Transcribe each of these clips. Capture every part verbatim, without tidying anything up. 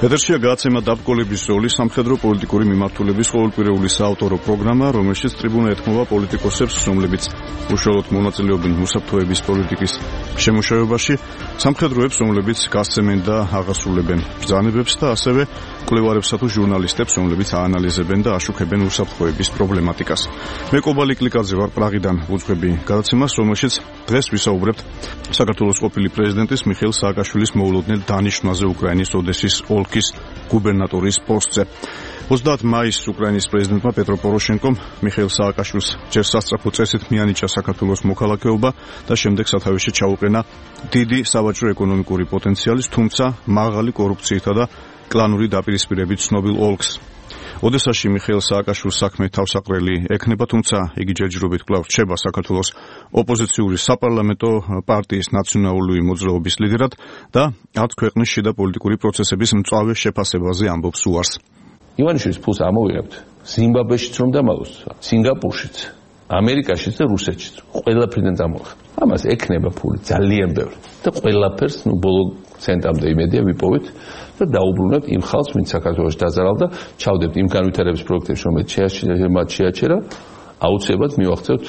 ეთერშია გადაცემა დაბგოლების როლი სამხედრო პოლიტიკური მიმართულების ყოველკვირეული საავტორო პროგრამა, რომელშიც ტრიბუნა ეთმობა პოლიტიკოსებს, რომლებიც უშუალოდ მონაწილეობენ უსაფრთხოების პოლიტიკის შემუშავებაში, სამხედროებს, რომლებიც გასცემენ და აღასრულებენ ბრძანებებს და ასევე მკვლევარებსა თუ ჟურნალისტებს, რომლებიც აანალიზებენ და აშუქებენ უსაფრთხოების პრობლემატიკას. მე კობალი კლიკაძე ვარ პრაღიდან უძღვები გადაცემას, რომელშიც დღეს ვისაუბრებთ საქართველოს ყოფილი პრეზიდენტის მიხეილ სააკაშვილის მოულოდნელ დანიშვნაზე უკრაინის ოდესის ოლქის გუბერნატორის პოსტზე. ოცდაათი მაისს უკრაინის პრეზიდენტმა პეტრო პოროშენკომ მიხეილ სააკაშვილს ჯერ სასწრაფო წესით მიანიჭა საქართველოს მოქალაქეობა და შემდეგ სათავეში ჩაუყენა დიდი სავაჭრო ეკონომიკური პოტენციალის, თუმცა მაღალი კორუფციითა და კლანური დაპირისპირებით ცნობილ ოლქს. ოდესაში მიხეილ სააკაშვილს საქმე თავსაყრელი ექნება, თუმცა იგი ჯერჯერობით კვლავ რჩება საქართველოს ოპოზიციური საპარლამენტო პარტიის ნაციონალური მოძრაობის ლიდერად და არც ქვეყნის შიდა პოლიტიკური პროცესების მწვავე შეფასებაზე ამბობს უარს. ივანიშვილის ფულს ამოვიღებთ ზიმბაბვეშიც რომ დამალოს, სინგაპურშიც, ამერიკაშიც და რუსეთშიც, ყველაფრიდან დამოვიღებთ. ამას ექნება ფული ძალიან ბევრი და ყველაფერს ნუ ბოლო ცენტამდე იმედია ვიპოვეთ და დაუბრუნებთ იმ ხალხს, ვინც საქართველოში დაზარალდა, ჩავდებთ იმ განვითარების პროექტებში, რომელიც მათ შეაჩერა, აუცილებლად მივახცევთ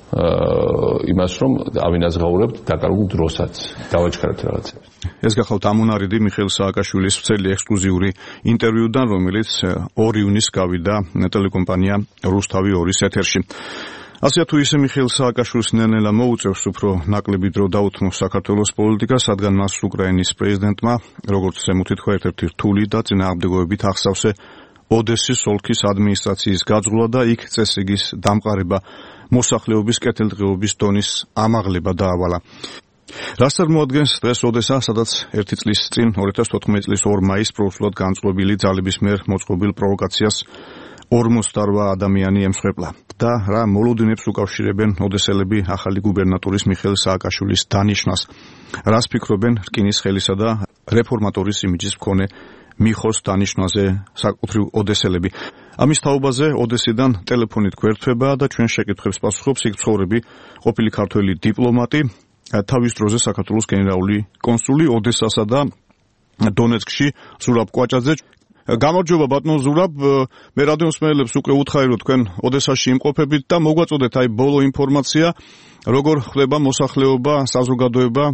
იმას, რომ ავინაზღაურებთ დაკარგულ დროსაც, დავაჩქარებთ რაღაცებს. ეს გახლავთ ამონარიდი მიხეილ სააკაშვილის ვრცელი ექსკლუზიური ინტერვიუდან, რომელიც ორი ივნისს გავიდა ტელეკომპანია რუსთავი ორის ეთერში. ასე თუ ისე მიხეილ სააკაშვილს ნელ-ნელა მოუწევს უფრო ნაკლები დრო დაუთმოს საქართველოს პოლიტიკას, რადგან მას უკრაინის პრეზიდენტმა, როგორც ზემოთ ითქვა, ერთ-ერთი რთული და წინააღმდეგობებით ახსავსე ოდესის ოლქის ადმინისტრაციის გაძღვა და იქ წესრიგის დამყარება, მოსახლეობის კეთილდღეობის დონის ამაღლება დაავალა. რას წარმოადგენს დღეს ოდესა, სადაც ერთი წლის წინ ორი ათას თოთხმეტი წლის ორი მაისს პროუსულად განწყობილი ძალების მიერ მოწყობილ პროვოკაციას ორმოცდაორ ადამიანი ემსხვერპლა და რა მოლოდინებს უკავშირებენ ოდესელები ახალი გუბერნატორის მიხეილ სააკაშვილის დანიშვნას, რას ფიქრობენ რკინის ხელისა და რეფორმატორის იმიჯის მქონე მიხოს დანიშვნაზე საკუთრივ ოდესელები. ამის თაობაზე ოდესიდან ტელეფონით გვერდთვება და ჩვენ შეკითხვებს პასუხობს იქ მცხოვრები ყოფილი ქართველი დიპლომატი, თავის დროზე საქართველოს გენერალური კონსული ოდესასა და დონეცკში ზურაბ კვაჭაძე. გამარჯობა ბატონო ზურაბ, მე რადიოსმენელებს უკვე უთხარი რომ თქვენ ოდესაში იმყოფებით და მოგვაწოდეთ აი ბოლო ინფორმაცია, როგორ ხდება მოსახლეობა, საზოგადოება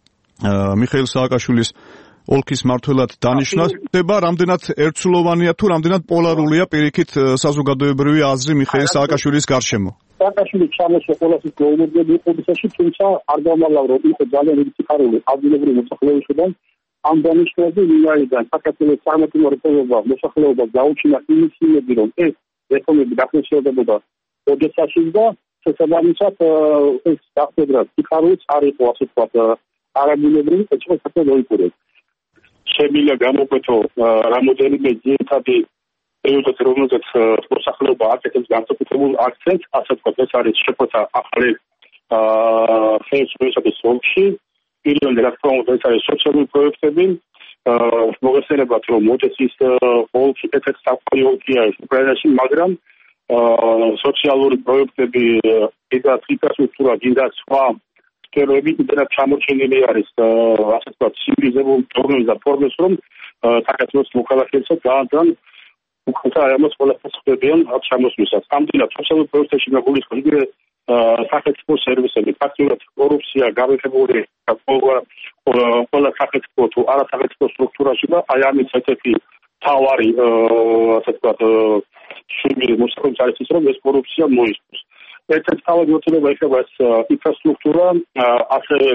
მიხეილ სააკაშვილის ოლქის მმართველად დანიშვნას, ხდება რამდენად ერთსულოვანია თუ რამდენად პოლარულია პირიქით საზოგადოებრივი აზრი მიხეილ სააკაშვილის გარშემო. სააკაშვილი ჩამოსვა ყოველთვის გეუბნები იყო ოდესაში, თუმცა არ გამალავ რომ იყო ძალიან დიდი სიხარული ადგილობრივი მოსახლეობისგან. ამ დანიშნულზე ვინაიდან საქართველოს წარმატებული რეფორმება მოსახლეობას გაუჩინა იმის იმედი, რომ ეს რეფორმები დახმარებოდა ოდესაში და შესაბამისად ეს გახდება სიხარულიც არ იყო ასე ვთქვათ არაბულებრივი, ეჭვი საქართველოს. შემიძლია გამოკვეთო რამოდენიმე ძირითადი პერიოდები, რომელზეც მოსახლეობა აკეთებს განსაკუთრებულ აქცენტს, ასე ვთქვათ, ეს არის შეფოთა ახალი ხელისუფლების ოლქში. პირველი რა თქმა უნდა ეს არის სოციალური პროექტები, მოგესალმებათ რომ ოდესის ოლქი ერთ-ერთი საყვარელი ოლქია უკრაინაში, მაგრამ სოციალური პროექტები, კიდე ინფრასტრუქტურა, კიდე სხვა სფეროები იმდენად ჩამორჩენილი არის, ასე ვთქვათ, ცივილიზებული პრობლემის და ფორმის, რომ საქართველოს მოქალაქეებსაც ძალიან უკუთა ამას ყველაფერს ხდებიან ჩამოსვლისას. ამდენად სოციალურ პროექტებში მოგულისხმობ იგივე სახელმწიფო სერვისები, ფაქტიურად კორუფცია გამეფებული ყველა სახელმწიფო თუ არასახელმწიფო სტრუქტურაში და აი ამის ერთ-ერთი მთავარი ასე ვთქვათ შვილი მოსახლეობის არის ის, რომ ეს კორუფცია მოისპოს. ერთ-ერთი თავად მოთხოვნა ეხება ეს ინფრასტრუქტურა, ასევე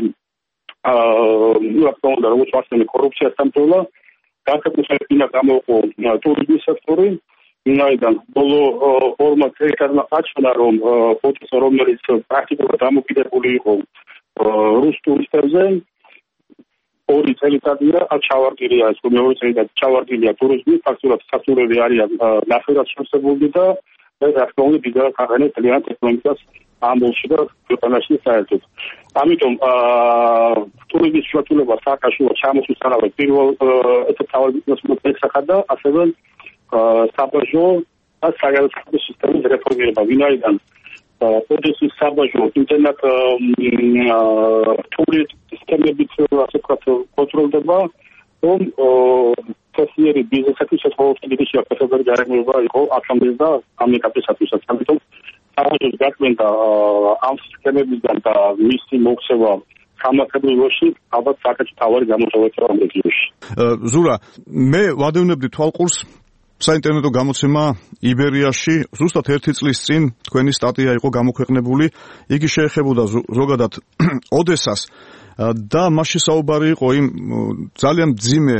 რა თქმა უნდა როგორც ვახსენე კორუფციასთან ბრძოლა, განსაკუთრებით ინა გამოყო ტურიზმის სექტორი. ვინაიდან ბოლო ორმა წელიწადმა აჩვენა რომ ოდესა რომელიც პრაქტიკულად დამოკიდებული იყო რუს ტურისტებზე, ორი წელიწადია ჩავარდილია ეს მეორე წელიწადი ჩავარდილია ტურიზმი, ფაქტურად საფუძვლები არიან ნახევრად შევსებული და ეს რა თქმა უნდა ბიზნეს ახალ ძალიან ეკონომიკას ამბოლში და ქვეყანაში საერთოდ. ამიტომ ტურიზმის შეთულება სააკაშვილო ჩამოსვლის არავე პირველ ერთ-ერთ თავად ბიზნეს და ასევე საბაჟო და საგარეო სისტემის რეფორმირება, ვინაიდან ოდესის საბაჟო იმდენად რთული სისტემებით ასე ვთქვათ კონტროლდება, რომ ხასიერი ბიზნესისათვის ყოველთვის დიდი შეფასებები გარემოება იყო აქამდე და ამ ეტაპისათვისაც. ამიტომ თავის გაკმენდა ამ სქემებიდან და მისი მოქცევა სამართლებრივში ალბათ საკუთარ თავი გამოწვევია ამ რეგიონში. ზურა, მე ვადევნებდი თვალყურს საინტერნეტო გამოცემა იბერიაში, ზუსტად ერთი წლის წინ თქვენი სტატია იყო გამოქვეყნებული. იგი შეეხებოდა ზოგადად ოდესას და მასში საუბარი იყო იმ ძალიან მძიმე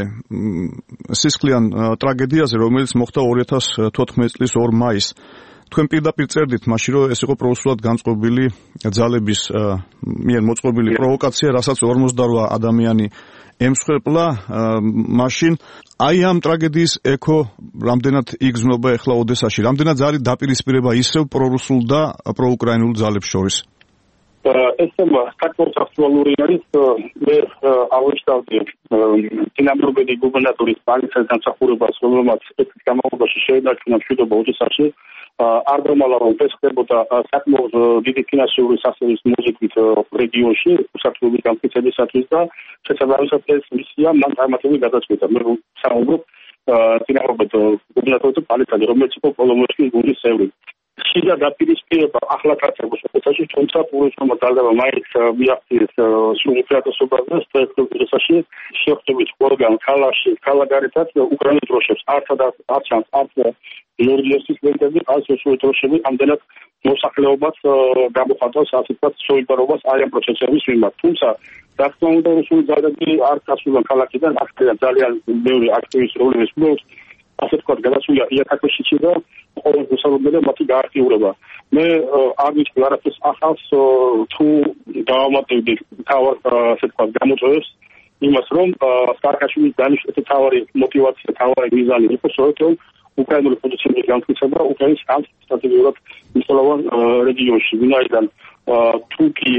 სისხლიან ტრაგედიაზე, რომელიც მოხდა ორი ათას თოთხმეტი წლის ორ მაისს. თქვენ პირდაპირ წერდით მაშინ, რომ ეს იყო პროფესიულად განწყობილი ძალების მიერ მოწყობილი პროვოკაცია, რასაც ორმოცდარვა ადამიანი ემსხვერპლა მაშინ. აი ამ ტრაგედიის ექო რამდენად იგრძნობა ახლა ოდესაში, რამდენად არის დაპირისპირება ისევ პრორუსულ და პროუკრაინულ ძალებს შორის? ეს თემა საკმაოდ აქტუალური არის. მე ავიშთავდი დინამიურბედი გუბერნატორის პალიცას დამსახურებას, რომელმაც ეს გამავალში შეედარქნა მშვიდობა ოდესაში. არ დამალა რომ ეს ხდებოდა საკმაოდ დიდი ფინანსური სასწავლებლის მოზიდვით რეგიონში უსაფრთხოების გამტკიცებისათვის და შესაბამისად ეს მისია მან წარმატებული გადაწყვეტა. მე საუბრობ დინამიურბედი გუბერნატორის პალიცაზე, რომელიც იყო კოლომოისკის გუნდის წევრი. შიდა დაპირისპირება ახლა კაცებს შესაძლოა, თუმცა პურიზმმა ძალება მაინც მიაღწიეს სრულუფლებასობაზე სტრესში შეხვდებით ყველგან ქალაქში, ქალაქგარეთაც უკრაინის დროშებს არცად არ ჩანს, არც გეორგიევსკის ლენტები, არც რუსული დროშები, ამდენად მოსახლეობას გამოხატავს ასე ვთქვათ სოლიდარობას აი ამ პროცესების მიმართ. თუმცა რა თქმა უნდა რუსული ძალები არ წასულან ქალაქიდან, აქედან ძალიან ბევრი აქტივის როლი ესპლოს ასე ვთქვათ გადასულია იათაკეში და ყოველ მოსალოდნელად მათი გააქტიურება. მე არ ვიცი არაფერს ახალს თუ დავამატებდი თავად ასე ვთქვათ გამოწვევებს იმას რომ სააკაშვილის დანიშნული თავარი мотиваცია, თავარი მიზანი იყო სწორედ რომ უკრაინული პოზიციების განმტკიცება უკრაინის ამ სტრატეგიულად მნიშვნელოვან რეგიონში, ვინაიდან თუკი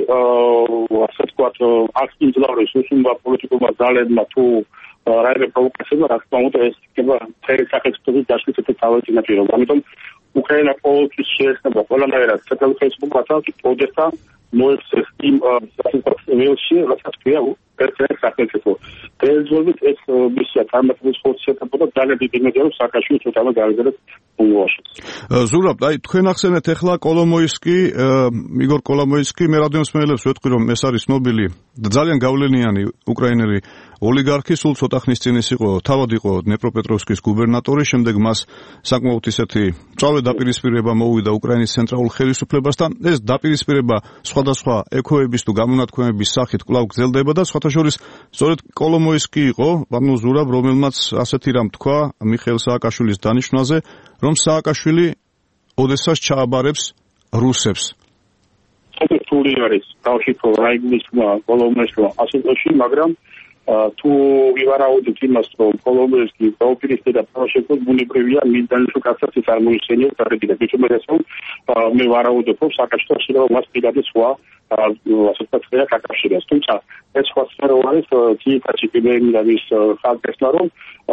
ასე ვთქვათ აქ იმძლავრეს რუსულმა პოლიტიკურმა ძალებმა თუ რაიმე პროვოკაციებმა, რა თქმა უნდა ეს იქნება მთელი სახელმწიფოს დაშლის ერთ-ერთი თავი წინაპირობა. ამიტომ უკრაინა ყოველთვის შეეხება ყველანაირად სახელმწიფოებსაც ოდესა მოექცეს იმ ველში, რასაც ქვია ერთ-ერთი სახელმწიფო. რეალიზებით ეს მისია წარმატების ხორციელდება და ძალიან დიდი იმედია რომ სააკაშვილი ცოტა გააგრძელებს ბუნგოში. ზურაბ, აი თქვენ ახსენეთ ახლა კოლომოისკი, იგორ კოლომოისკი, მე რადიომსმენელებს ვეთქვი რომ ეს არის ნობილი და ძალიან გავლენიანი უკრაინელი ოლიგარქი, სულ ცოტა ხნის წინ ის იყო, თავად იყო დნეპროპეტროვსკის გუბერნატორი, შემდეგ მას საკმაოდ ისეთი მწვავე დაპირისპირება მოუვიდა უკრაინის ცენტრალურ ხელისუფლებასთან. ეს დაპირისპირება სხვადასხვა ექოების თუ გამონათქვამების სახით კვლავ გრძელდება და სხვათა შორის სწორედ კოლომოისკი იყო, ანუ ზურაბ, რომელმაც ასეთი რამ თქვა მიხეილ სააკაშვილის დანიშვნაზე, რომ სააკაშვილი ოდესას ჩააბარებს რუსებს. სულიერი არის თავშიფო რაიგნისმა კოლომოისკმა ასეთში, მაგრამ თუ ვივარაუდეთ იმას, რომ კოლომოისკი დაუპირისპირდა პროშექტს, ბუნებრივია მიზანში კაცაც არ მოიხსენიებს დარეგიდა. თუმცა მე ვარაუდობ, რომ სააკაშვილს შეიძლება მას პირადად სხვა ასე ვთქვათ აკავშირებს. თუმცა ეს სხვა სფერო არის ძირითადად კიბერნეტიკის ხალხესლა, რომ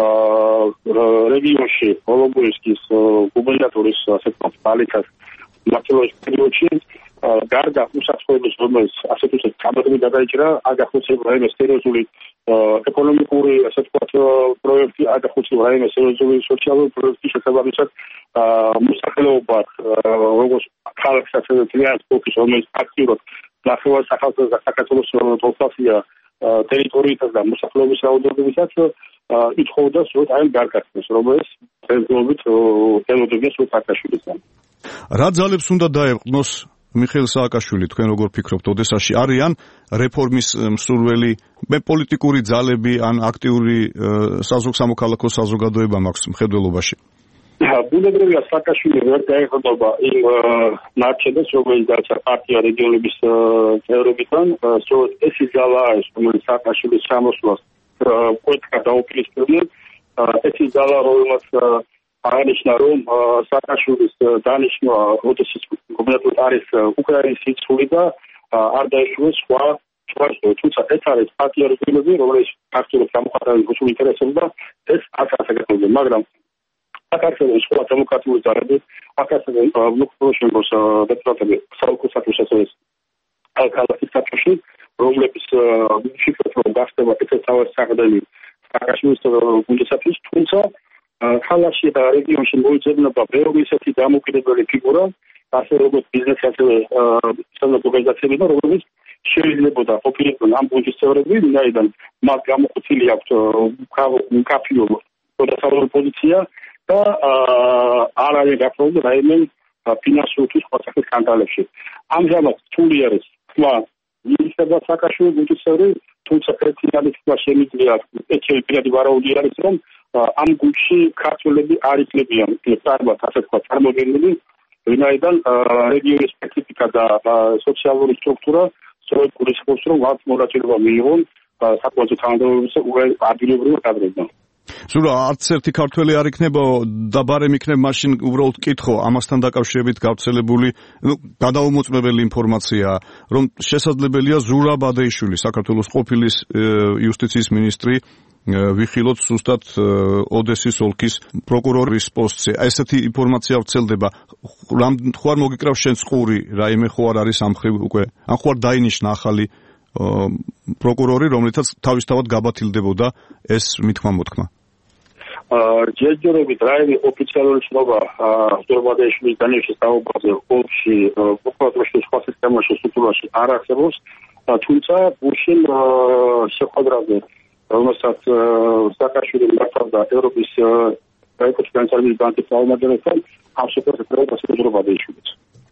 რეგიონში კოლომოისკის გუბერნატორის ასე ვთქვათ პალიცას მმართველობის პერიოდში გარდა უსაფრთხოების რომელიც ასეთ უცებ კაბინეტი გადაიჭრა, აგახოცება რაიმე სერიოზული ეკონომიკური ასე ვთქვათ პროექტი, აგახოცება რაიმე სერიოზული სოციალური პროექტი შესაბამისად მოსახლეობა როგორც ქალაქს ასევე ძალიან სპორტის რომელიც აქტიურად ნახევარ საქართველოს პროფესია ტერიტორიითაც და მოსახლეობის რაოდენობითაც ითხოვდა სწორედ აი გარკვეულს, რომელიც დღესდღეობით ელოდება სააკაშვილისგან. რა ძალებს უნდა დაეყნოს მიხეილ სააკაშვილი, თქვენ როგორ ფიქრობთ, ოდესაში არიან რეფორმის მსურველი მე პოლიტიკური ძალები ან აქტიური საზოგადოებრივი საზოგადოება მაქვს მხედველობაში? ბუნებრივია სააკაშვილი ვერ დაეყრდნობა იმ ნარჩენებს, რომელიც დაიწყო პარტია რეგიონების წევრებიდან, სწორედ ეს ძალა არის, რომელიც სააკაშვილის ჩამოსვლას კეთდა დაუპირისპირდნენ. ეს ძალა, რომელმაც აღნიშნა, რომ სააკაშვილის დანიშვნა ოდესის გუბერნატორად არის უკრაინის სიცხვი და არ დაეშვეს სხვა სხვა თუმცა ეს არის პარტია რეგიონები, რომელიც აქტიურად გამოხატავს რუსულ ინტერესებს და ეს არ გასაგებია, მაგრამ საქართველოს სხვა დემოკრატიული ძალები, საქართველოს ლუქსემბურგის დეპუტატები საუკეთესო შესაძლებლად ალკალათის საწუში, რომლებიც შიფრებს რომ გახდება ეს თავის საყრდენი სააკაშვილის გუნდისათვის, თუმცა ქალაქში და რეგიონში მოიძებნება ბევრი ისეთი დამოუკიდებელი ფიგურა, ასე როგორც ბიზნესი, ასევე სახელმწიფო ორგანიზაციები, რომლებიც შეიძლება ყოფილიყო ამ გუნდის წევრები, ვინაიდან მათ გამოხოცილი აქვთ მკაფიო პროდუქტიული პოზიცია და არ არის გაფრთხილებული რაიმე ფინანსური თუ სხვა სახის სკანდალებში. ამჟამად რთული არის თქვა მინისტრ სააკაშვილის გუნდის წევრი, თუმცა ერთი არის თქვა შემიძლია ეჩელი პირადი ვარაუდი არის, რომ ამ გუნდში ქართველები არ იქნებიან წარმატ ასე თქვა წარმოგენილი, ვინაიდან რეგიონის სპეციფიკა და სოციალური სტრუქტურა სწორედ გულისხმობს, რომ მათ მონაწილეობა მიიღონ საკუთარ თანამდებობებზე ადგილობრივ კადრებთან. სულ არც ერთი ქართველი არ იქნება და ბარემ იქნება მაშინ უბრალოდ კითხო ამასთან დაკავშირებით გავრცელებული, ნუ გადაუმოწმებელი ინფორმაცია, რომ შესაძლებელია ზურაბ ადეიშვილი, საქართველოს ყოფილი იუსტიციის მინისტრი ვიხილოთ ზუსტად ოდესის ოლქის პროკურორის პოსტზე. ესეთი ინფორმაცია ვრცელდება. ხო არ მოგიკრავს შენს ყური, რაიმე ხო არ არის ამ ხრივ უკვე, ან ხო არ დაინიშნა ახალი პროკურორი, რომლითაც თავისთავად გაბათილდებოდა ეს მithმა მოთქმა. ჯერჯერობით რაიმე ოფიციალური ცნობა ზურაბადეიშვილის დანიშნვის საუბარზე ოლქში პროკურატურაში სხვა სისტემაში სტრუქტურაში არ არსებობს, თუმცა გუშინ შეხვედრაზე რომელსაც სააკაშვილი მართავდა ევროპის ეკონომიკური ბანკის წარმომადგენლებთან, ამ შეხვედრაზე ზურაბადეიშვილიც.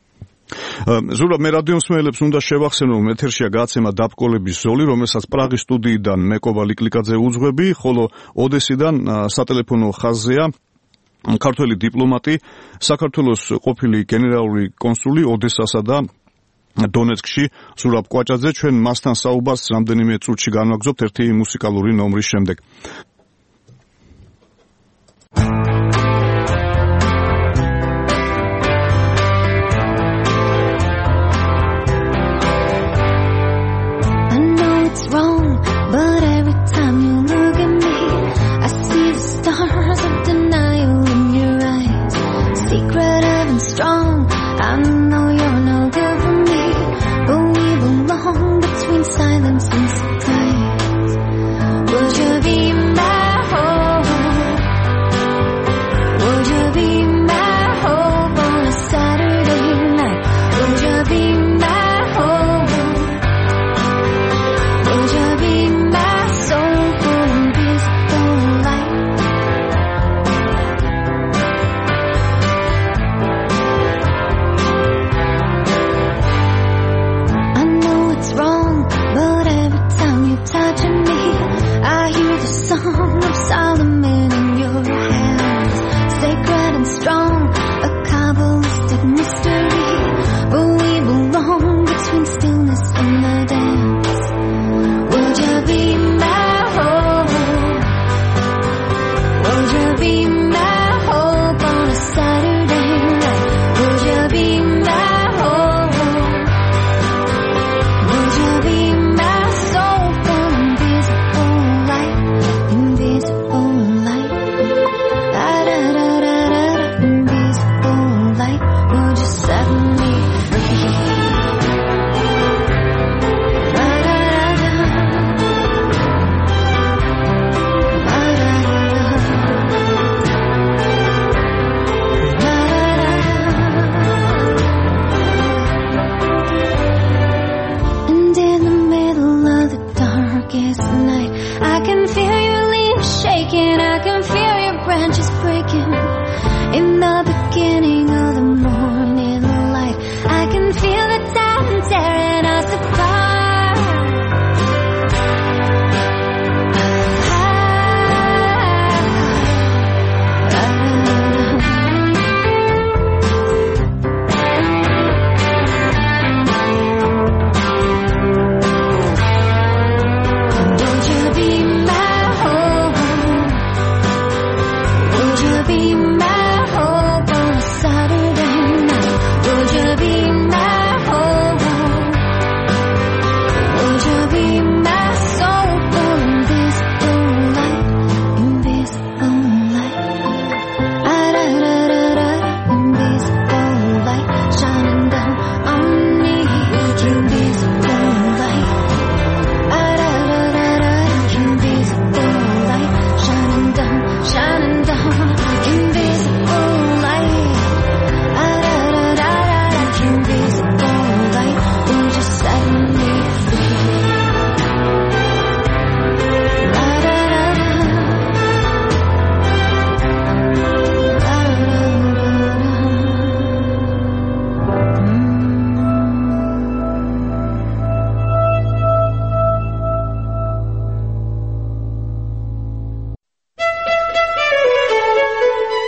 ზურაბ, მე რადიო მსმენელებს უნდა შევახსენო, რომ ეთერშია გააცემა დაბკოლების ზოლი, რომელსაც პრაღის სტუდიიდან მეკოვა ლიკლიკაძე უძღვები, ხოლო ოდესიდან სატელეფონო ხაზზეა ქართველი დიპლომატი, საქართველოს ყოფილი გენერალური კონსული ოდესასა და დონეცკში ზურაბ კვაჭაძე. ჩვენ მასთან საუბარს რამდენიმე წუთში განვაგრძობთ ერთი მუსიკალური ნომრის შემდეგ. Invisible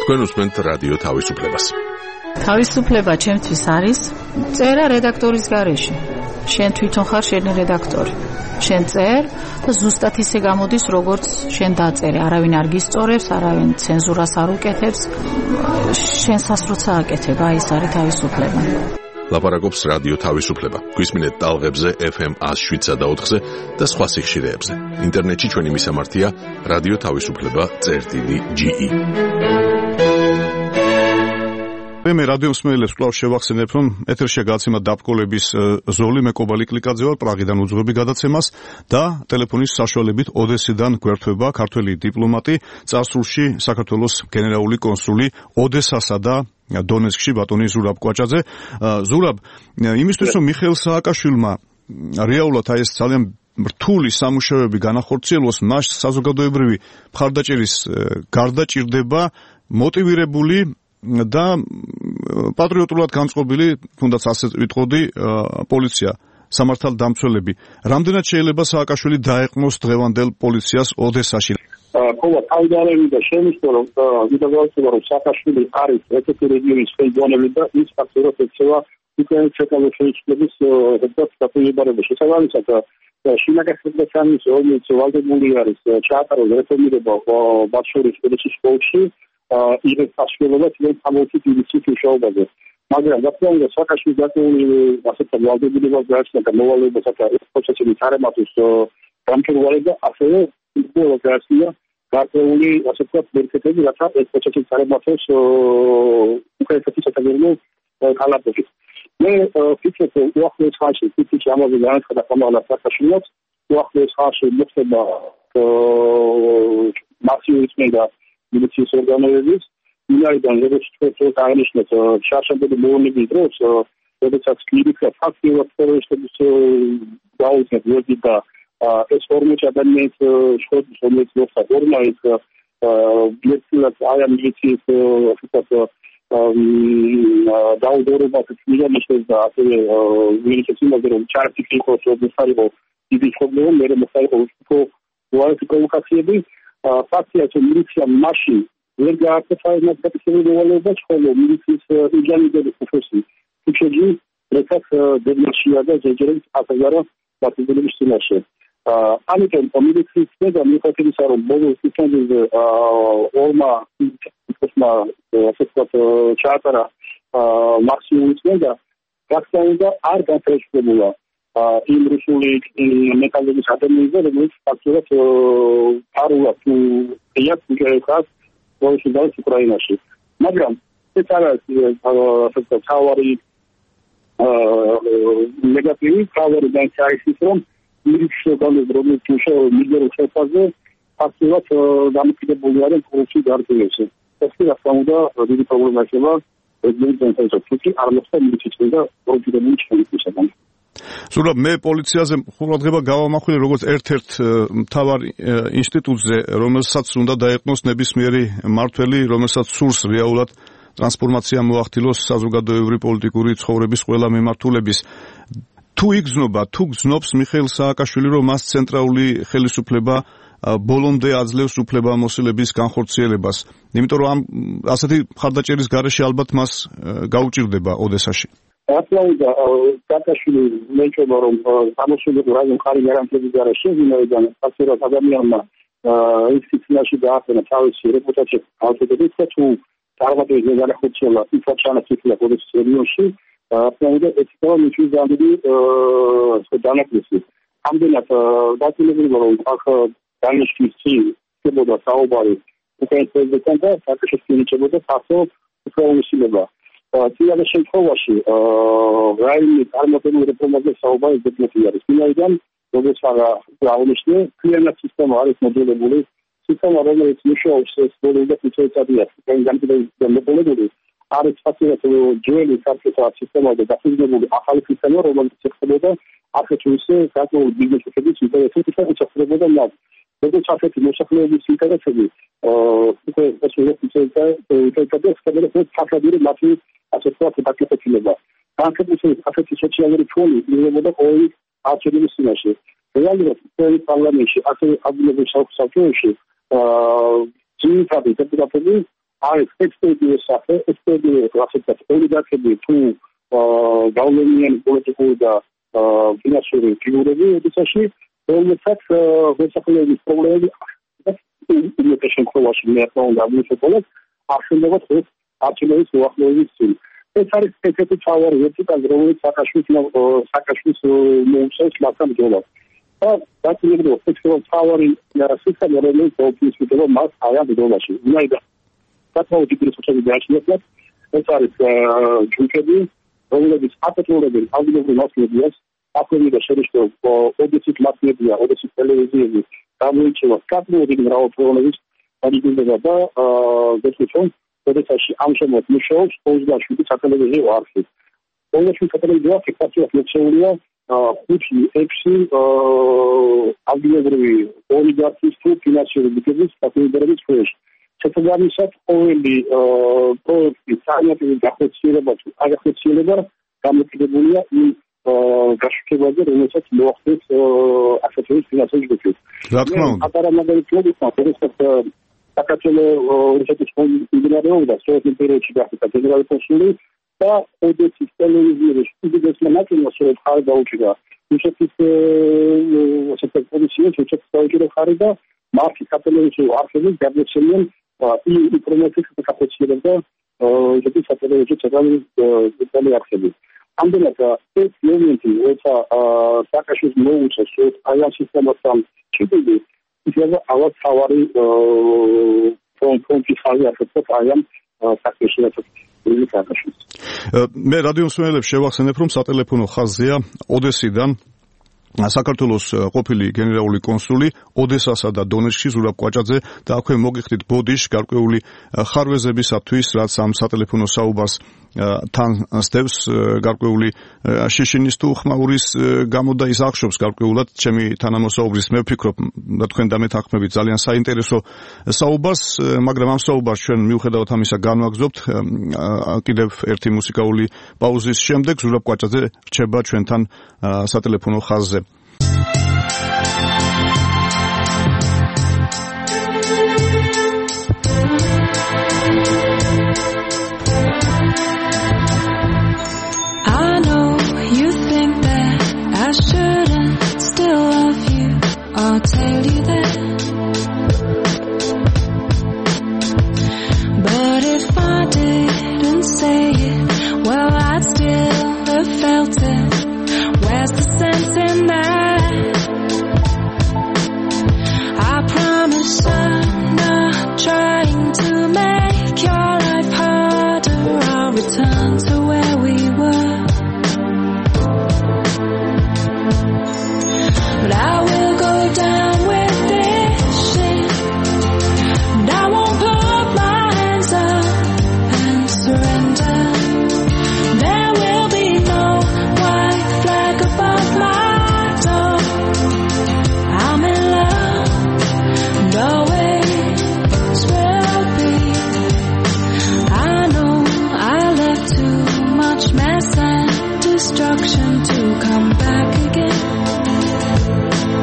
თქვენ უსმენთ რადიო თავისუფლებას. თავისუფლება ჩემთვის არის წერა რედაქტორის გარეშე. შენ თვითონ ხარ შენი რედაქტორი. შენ წერ და ზუსტად ისე გამოდის, როგორც შენ დაწერე. არავინ არ გისწორებს, არავინ ცენზურას არ უკეთებს. შენსაც როცა აკეთებ, აი ეს არის თავისუფლება. ლაპარაკობს რადიო თავისუფლება. გვისმინეთ ტალღებზე ეფ ემ one oh seven point four-ზე და სხვა სიხშირეებზე. ინტერნეტში ჩვენი მისამართია რადიო თავისუფლება წერტილი ჯი ი. მე რადიო მსმენელებს კვლავ შევახსენებ, რომ ეთერშია გადაცემა დაბკოლების ზოლი, მე კობალი კლიკაძე ვარ, პრაღიდან უძღვები გადაცემას და ტელეფონის საშუალებით ოდესიდან გვერდება ქართველი დიპლომატი, წარსულში საქართველოს გენერალური კონსული ოდესასა და დონეცკში ბატონი ზურაბ კვაჭაძე. ზურაბ, იმისთვის რომ მიხეილ სააკაშვილმა რეალურად აი ეს ძალიან რთული სამუშაოები განახორციელოს, მას საზოგადოებრივი მხარდაჭერის გარდა ჭირდება მოტივირებული და პატრიოტულად განწყობილი, თუნდაც ასე ვიტყოდი, პოლიცია, სამართალდამცველები. რამდენად შეიძლება სააკაშვილი დაეყნოს დღევანდელ პოლიციას ოდესაში? ყოლა თავდარები და შემიძლია რომ ვიდაგავწევა რომ სააკაშვილი არის ერთ-ერთი რეგიონის ხელმძღვანელი და ის ფაქტობრივად ექცევა უკრაინის შეტანილების დაწესებულებაში. შესაბამისად შინაგანსაკუთრების ორმოც ვალდებული არის ჩაატაროს რეფორმირება მათ შორის პოლიციის სკოლებში. იღებს საშუალებას იმ სამოცი ტივისის მუშაობაზე. მაგრამ გასაგებია სააკაშვილის დაწეული ასეთ ვალდებულებას გააჩნია და მოვალეობას აქვს პროცესის თარემატის გამჭვირვალე და ასევე ის გააჩნია გარკვეული ასე ვთქვათ მერქეთები, რათა ეს პროცესი თარემატოს უკეთესი შეტანილი კალაპები. მე ვფიქრობ, რომ უახლოეს ხანში თვითონ ამაზე განაცხადა კამალა სააკაშვილს, უახლოეს ხანში მოხდება მასიური წმენდა მილიციის ორგანოების, ვინაიდან როგორც თქვენ აღნიშნეთ, შარშემდელი მოვლენების დროს, როდესაც კლინიკა ფაქტიურად ტერორისტების გაუწევს ვერდი და ეს ორმოც ადამიანის შეხოთის ორმოც მოხდა ორმაის ბიეთილად აი ამ მილიციის ასე დაუდორება თვითონ და ასევე მილიციის იმაზე რომ ჩარტი იყოს ოფიციალო დიდი პრობლემა მე მოხდა უფრო უარესი პროვოკაციები. ფაქტია რომ მილიცია მაშინ ვერ გააკეთა ეს საკითხები მოვალეობას, ხოლო მილიციის ინჟინერები პროფესორი ფიქრობდი რეკაც დედმაშია და ჯერჯერობით ათაზარა პატიმრების წინაშე. ამიტომ მილიციის და მიხედვითისა რომ ბოლო სისტემაზე ორმა ისმა ასეთქოთ ჩაატარა მაქსიმუმი წმენდა, გასწავლდა არ გაფრთხილებულა იმ რუსული მეტალების ადამიანზე, რომელიც ფაქტობრივად არულად თუ იათ უჯერებას მოიხდავს უკრაინაში. მაგრამ ეს არის ასე თავარი ნეგატივი თავარი დაიწყეს რომ მილიცია განებრობლებს მუშაობა მიგერულ შეფაზე ფაქტობრივად დამოკიდებული არის კორუფციის გარკვევაში. ეს კი რა თქმა უნდა დიდი პრობლემა შევა რეგიონის თვითონ არ მოხდა მილიციის და პროფიტებული ჩხუბისაგან. ზურაბ, მე პოლიციაზე ყურადღება გავამახვილე როგორც ერთ-ერთ მთავარ ინსტიტუტზე, რომელსაც უნდა დაეყნოს ნებისმიერი მმართველი, რომელსაც სურს რეალურად ტრანსფორმაცია მოახდინოს საზოგადოებრივი პოლიტიკური ცხოვრების ყველა მიმართულების. თუ იგრძნობა, თუ გრძნობს მიხეილ სააკაშვილი, რომ მას ცენტრალური ხელისუფლება ბოლომდე აძლევს უფლებამოსილების განხორციელებას, იმიტომ რომ ამ ასეთი მხარდაჭერის გარეშე ალბათ მას გაუჭირდება ოდესაში. აფლაუდა სააკაშვილი მეჭობა რომ სამოსულები რა მხარი გარანტიების გარეშე ვინაიდან ფაქტობრივად ადამიანმა ის სიცნაში დააფენა თავისი რეპუტაცია ავტორიტეტით და თუ წარმატებით განახორციელა ინფრასტრუქტურა პოლიციის რეგიონში აფლაუდა ეცემა მისთვის დამდი დანაკლისი. ამდენად დაწინებულება რომ აქ დანიშნვის წინ ხდებოდა საუბარი უკრაინის პრეზიდენტთან და სააკაშვილის მიჭებოდა ფასო უფლებამოსილება. წინა შემთხვევაში რაიმე წარმატებული რეფორმაზე საუბარი ძებნები არის. ვინაიდან როგორც აღნიშნე, კლიანტ სისტემა არის მოდელებული, სისტემა რომელიც მუშაობს ბოლომდე ფუნქციონირებდა, განვითარებული არის ფაქტობრივად ჯველი საკითხა სისტემაზე დაფუძნებული ახალი სისტემა, რომელიც ეხებოდა ახალ ისე საკუთარ ბიზნესების ინტერესებს და უცხოებოდა მათ. როგორც ასეთი მოსახლეობის ინტერესები, უკვე ეს უცხოებდა და ეს ფაქტობრივად მათი ასე ვთქვათ, დაკეთება. განსაკუთრებით ასეთი სოციალური ფონი იღებოდა ყოველი არჩევნების წინაშე. რეალურად ყოველ პარლამენტში, ასევე ადგილობრივ საქმეებში, ძირითადი დეპუტატები არის ექსპერტული სახე, ექსპერტული ასეთ ოლიგარქები თუ გავლენიანი პოლიტიკური და ფინანსური ფიგურები, ოდესაში რომელსაც მოსახლეობის პრობლემები უმეტეს შემთხვევაში მეფეონდა მუსიკოლოგ აღშენდება ეს არჩევნების უახლოების წინ. ეს არის ესეთი თავარი ვერტიკალი, რომელიც სააკაშვილის სააკაშვილის მოუწევს მასთან ბრძოლას. და დაწინებულება ეს თავარი სისტემა, რომელიც ოფისდება მას აი ამ ბრძოლაში. ვინაიდან საკმაოდ დიდი რესურსები გააჩნიათ, ეს არის ჯგუფები, რომლებიც აპატრონებენ ადგილობრივ მასმედიას, აფრენი და შეერთებულ ოდესის მასმედია, ოდესის ტელევიზიები გამოირჩევა საკმაოდ დიდი მრავალფეროვნების დაგიგდება და გეტყვით, ოდესაში ამჟამად მუშაობს ოცდაშვიდი სატელევიზიო არხი. ოცდაშვიდი სატელევიზიო არხი ფაქტიურად მოქცეულია ხუთი ექვსი ადგილობრივი ოლიგარქის თუ ფინანსური ბიუჯეტის პატრონების ქვეშ. შესაბამისად, ყოველი პროექტი საერთოდ გახოცილება თუ აღხოცილება გამოკიდებულია იმ გაშუქებაზე, რომელსაც მოახდენს ასეთი ფინანსური ბიუჯეტი. რა თქმა უნდა. აბარა მაგალითად, როდესაც საქართველოს რუსეთის ფედერაცია სოციალურ პერიოდში გახდა გენერალური კონსული და ოდესის ტელევიზიის უდიდესმა ნაწილმა სწორედ ხარ დაუჭირა რუსეთის ასეთი პოლიციის რუსეთის დაუჭირა ხარი და მათი სატელევიზიო არხები გადმოცემენ იმ ინფორმაციას გაკეთებდა რუსეთის სატელევიზიო ცენტრალური არხები. ამდენად ეს მომენტი, როცა სააკაშვილს მოუწევს აი ამ სისტემასთან ჩიტები ისევა ალა თავარი ფრონტი ხალხი ასეთ აი ამ საქმეში სააკაშვილს. მე რადიო მსმენელებს შევახსენებ, რომ სატელეფონო ხაზია ოდესიდან საქართველოს ყოფილი გენერალური კონსული ოდესასა და დონეცკში ზურაბ კვაჭაძე და აქვე მოგიხდით ბოდიშ გარკვეული ხარვეზებისათვის, რაც ამ სატელეფონო საუბარს თან სტევს გარკვეული შიშინის თუ ხმაურის გამო და ის ახშობს გარკვეულად ჩემი თანამოსაუბრის მე ვფიქრობ და თქვენ დამეთანხმებით ძალიან საინტერესო საუბარს, მაგრამ ამ საუბარს ჩვენ მიუხედავად ამისა განვაგრძობთ კიდევ ერთი მუსიკალური პაუზის შემდეგ. ზურაბ კვაჭაძე რჩება ჩვენთან სატელეფონო ხაზზე. I shouldn't still love you, I'll tell you that. But if I didn't say it, well, I'd still have felt it. Where's the sense in that? I promise I'm not trying to make your life harder. I'll return to where we were. But I will go down with this shit, and I won't put my hands up and surrender. There will be no white flag above my door. I'm in love, and always will be. I know I left too much mess and destruction to come back again.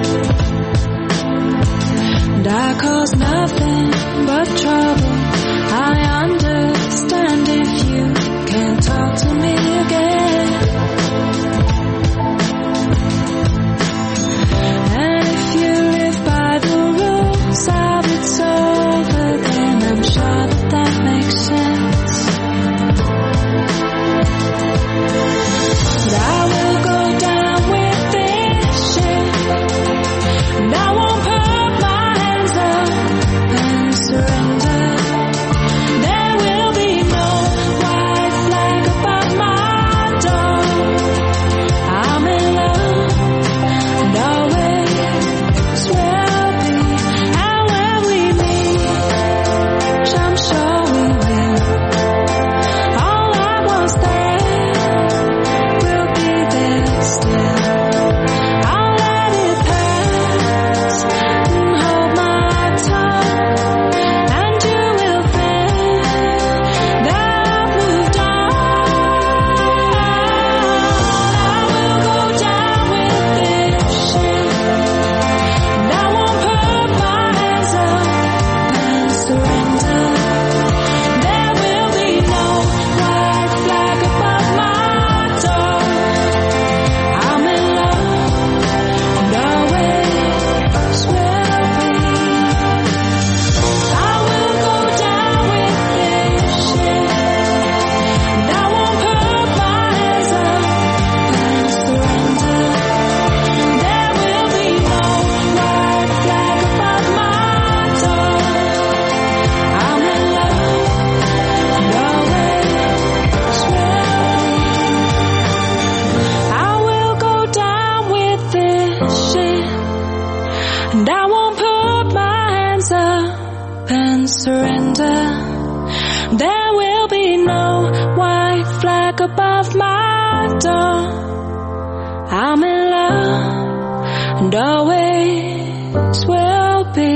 surrender. There will be no white flag above my door. I'm in love and always will be.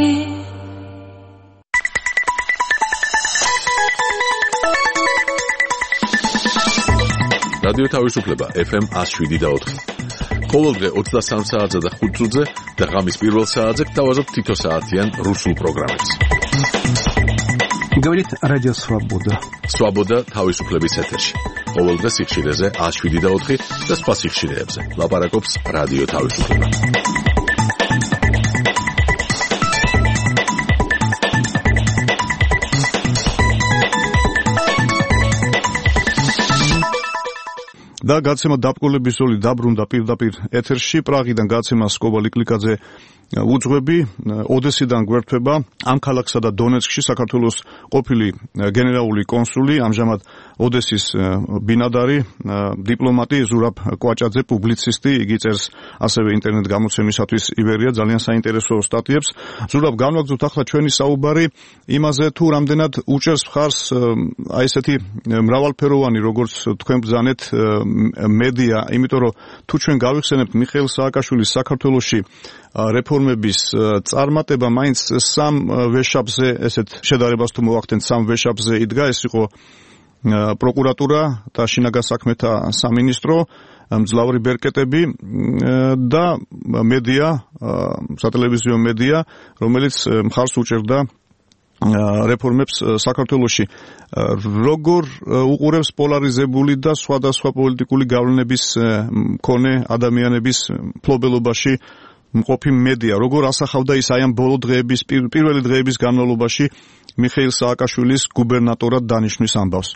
რადიო თავისუფლება ეფ ემ one oh seven და four. ყოველდღე ოცდასამ საათზე და ხუთ წუთზე და ღამის პირველ საათზე გთავაზობთ თითო საათიან რუსულ პროგრამებს. Говорит Радио Свобода. Свобода თავისუფლების ეთერში. ყოველდღე სიხშირეზე one oh seven და four და სხვა სიხშირეებზე. ლაპარაკობს რადიო თავისუფლება. და გაცემა დაბკოლების ზოლი დაბრუნდა პირდაპირ ეთერში. პრაღიდან გაცემა სკოვა ლიკლიკაძე უძღვები ოდესიდან გვერდება ამ ქალაქსა და დონეცკში საქართველოს ყოფილი გენერალური კონსული, ამჟამად ოდესის ბინადარი, დიპლომატი ზურაბ კვაჭაძე, პუბლიცისტი, იგი წერს ასევე ინტერნეტ გამოცემისათვის იბერია ძალიან საინტერესო სტატიებს. ზურაბ, განვაგრძოთ ახლა ჩვენი საუბარი იმაზე, თუ რამდენად უჭერს მხარს აი ესეთი მრავალფეროვანი, როგორც თქვენ ბრძანეთ, მედია, იმიტომ რომ თუ ჩვენ გავიხსენებთ მიხეილ სააკაშვილის საქართველოში რეფორმების წარმატება მაინც სამ ვეშაპზე, ესეთ შედარებას თუ მოვახდენთ, სამ ვეშაპზე იდგა. ეს იყო პროკურატურა და შინაგან საქმეთა სამინისტრო, მძლავრი ბერკეტები და მედია, სატელევიზიო მედია, რომელიც მხარს უჭერდა რეფორმებს საქართველოში. როგორ უყურებს პოლარიზებული და სხვადასხვა პოლიტიკური გავლენების მქონე ადამიანების მფლობელობაში მყოფი მედია, როგორ ასახავდა ის აი ამ ბოლო დღეების, პირველი დღეების განმავლობაში მიხეილ სააკაშვილის გუბერნატორად დანიშვნის ამბავს?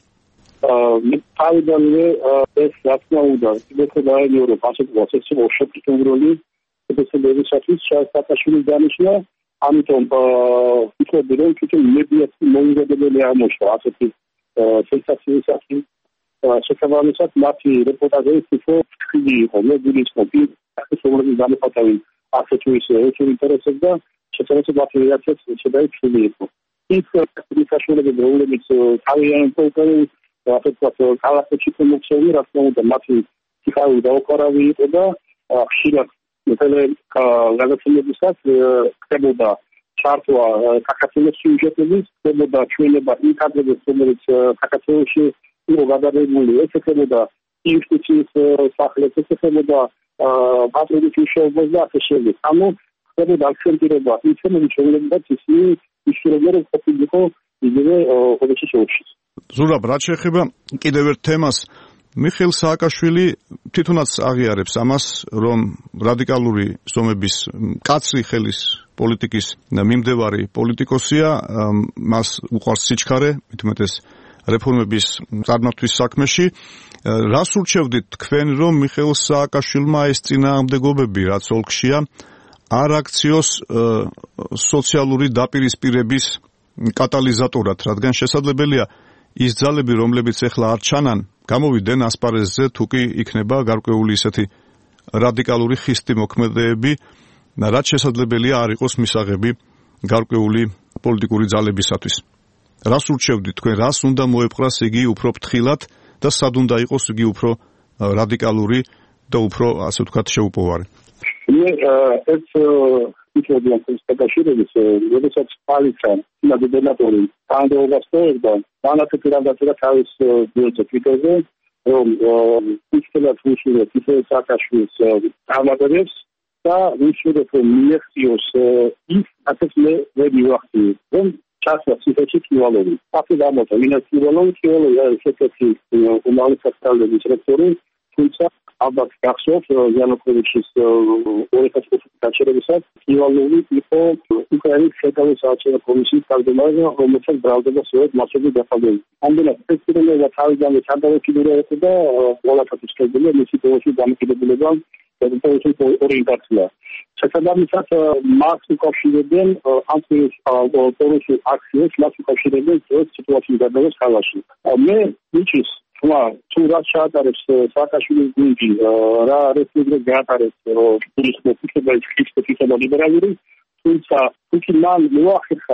მე თავიდანვე ეს რა თქმა უნდა, თვითონ დაელიორო პასუხს ეს იყო შეფრთხილებული ეპიზოდისათვის სააკაშვილის დანიშვნა, ამიტომ ვიტყოდი რომ თვითონ მედია მოუგებელი აღმოჩნდა ასეთი სენსაციისაკი შესაბამისად მათი რეპორტაჟები თვითონ ხილი იყო მედიის კოპი ასეთი დამოუკიდებელი ასეთი ის ინტერესებს და შესაძლოა მათი რეაქციაც შედაიქცული იყო. ის საშუალების პრობლემის თავიანთი პრობლემები ასეთი კალათში მოქცეული, რა თქმა უნდა მათი სიხარული დაუყარავი იყო და ხშირად მთელი გადაცემებისას ხდებოდა ჩართვა საქართველოს სიუჟეტების, ხდებოდა ჩვენება იმ კადრების, რომელიც საქართველოში იყო გადაღებული, ეს ხდებოდა ინსტიტუციის სახლებს, ეს ხდებოდა პატრიოტის შეურბოს და ასე შემდეგ. ანუ ხდებოდა აქცენტირება ისინი ჩვენებაც ისინი ისურვებენ ყოფილიყო იგივე ოდეში შეუში. ზურაბ, რაც შეეხება კიდევ ერთ თემას, მიხეილ სააკაშვილი თვითონაც აღიარებს ამას, რომ რადიკალური ზომების კაცრი ხელის პოლიტიკის მიმდევარი პოლიტიკოსია, მას უყვარს სიჩქარე, მithumetes რეფორმების წარმართვის საქმეში. რას ურჩევდით თქვენ, რომ მიხეილ სააკაშვილმა ეს წინააღმდეგობები, რაც ოლქშია, არ აქციოს სოციალური დაპირისპირების კატალიზატორად, რადგან შესაძლებელია ის ძალები, რომლებიც ეხლა არ ჩანან, გამოვიდნენ ასპარეზზე, თუ კი იქნება გარკვეული ისეთი რადიკალური ხისტი მოქმედებები, რაც შესაძლებელია არ იყოს მისაღები გარკვეული პოლიტიკური ძალებისათვის. რას ურჩევდით თქვენ, რას უნდა მოეპყრას იგი უფრო ფრთხილად და სად უნდა იყოს იგი უფრო რადიკალური და უფრო, ასე ვთქვათ, შეუპოვარი? მე ეს ისედიან კონსტიტუციის როდესაც პალიცან და გუბერნატორი თანამდებობას ტოვებდა, მანათეთი რამდენად თავის ბიუჯეტზე ფიქრზე, რომ ისწრაფად უშუალოდ მიხეილ სააკაშვილის წარმატებებს და უშუალოდ მიეხციოს ის ასეთ მე ვიდეოახი, რომ ჩასვა ციფრში კივალოვი. ასე გამოწა, მინდა კივალოვი, კივალოვი ესეთი უმალისაცალების რექტორი, თუმცა ალბათ გახსოვთ იანუკოვიჩის ორი ათას ოცი გაჩერებისას კივალოვი იყო უკრაინის ფედერალური საარჩევნო კომისიის თავმჯდომარე, რომელსაც ბრალდება სწორედ მასები დაფარული. ამდენად სპეციფიკურია თავიდანვე ჩადავეჭირებოდა და ყველაფერს შეგვიძლია მისი პოლიტიკაში დამოკიდებულება და პოლიტიკური ორიენტაცია. შესაბამისად მას უკავშირებენ ანტიტრუსტულ აქციებს, მას უკავშირებენ სწორედ სიტუაციის გადაღების ხალხში. მე ვიჩის თმა თუ რაც ჩაატარებს სააკაშვილის გუნდი, რა რეფერენდუმი გაატარეს პულისმოფიქრება ის ქრისტესა და ლიბერალური, თუმცა თუ კი მან მოახერხა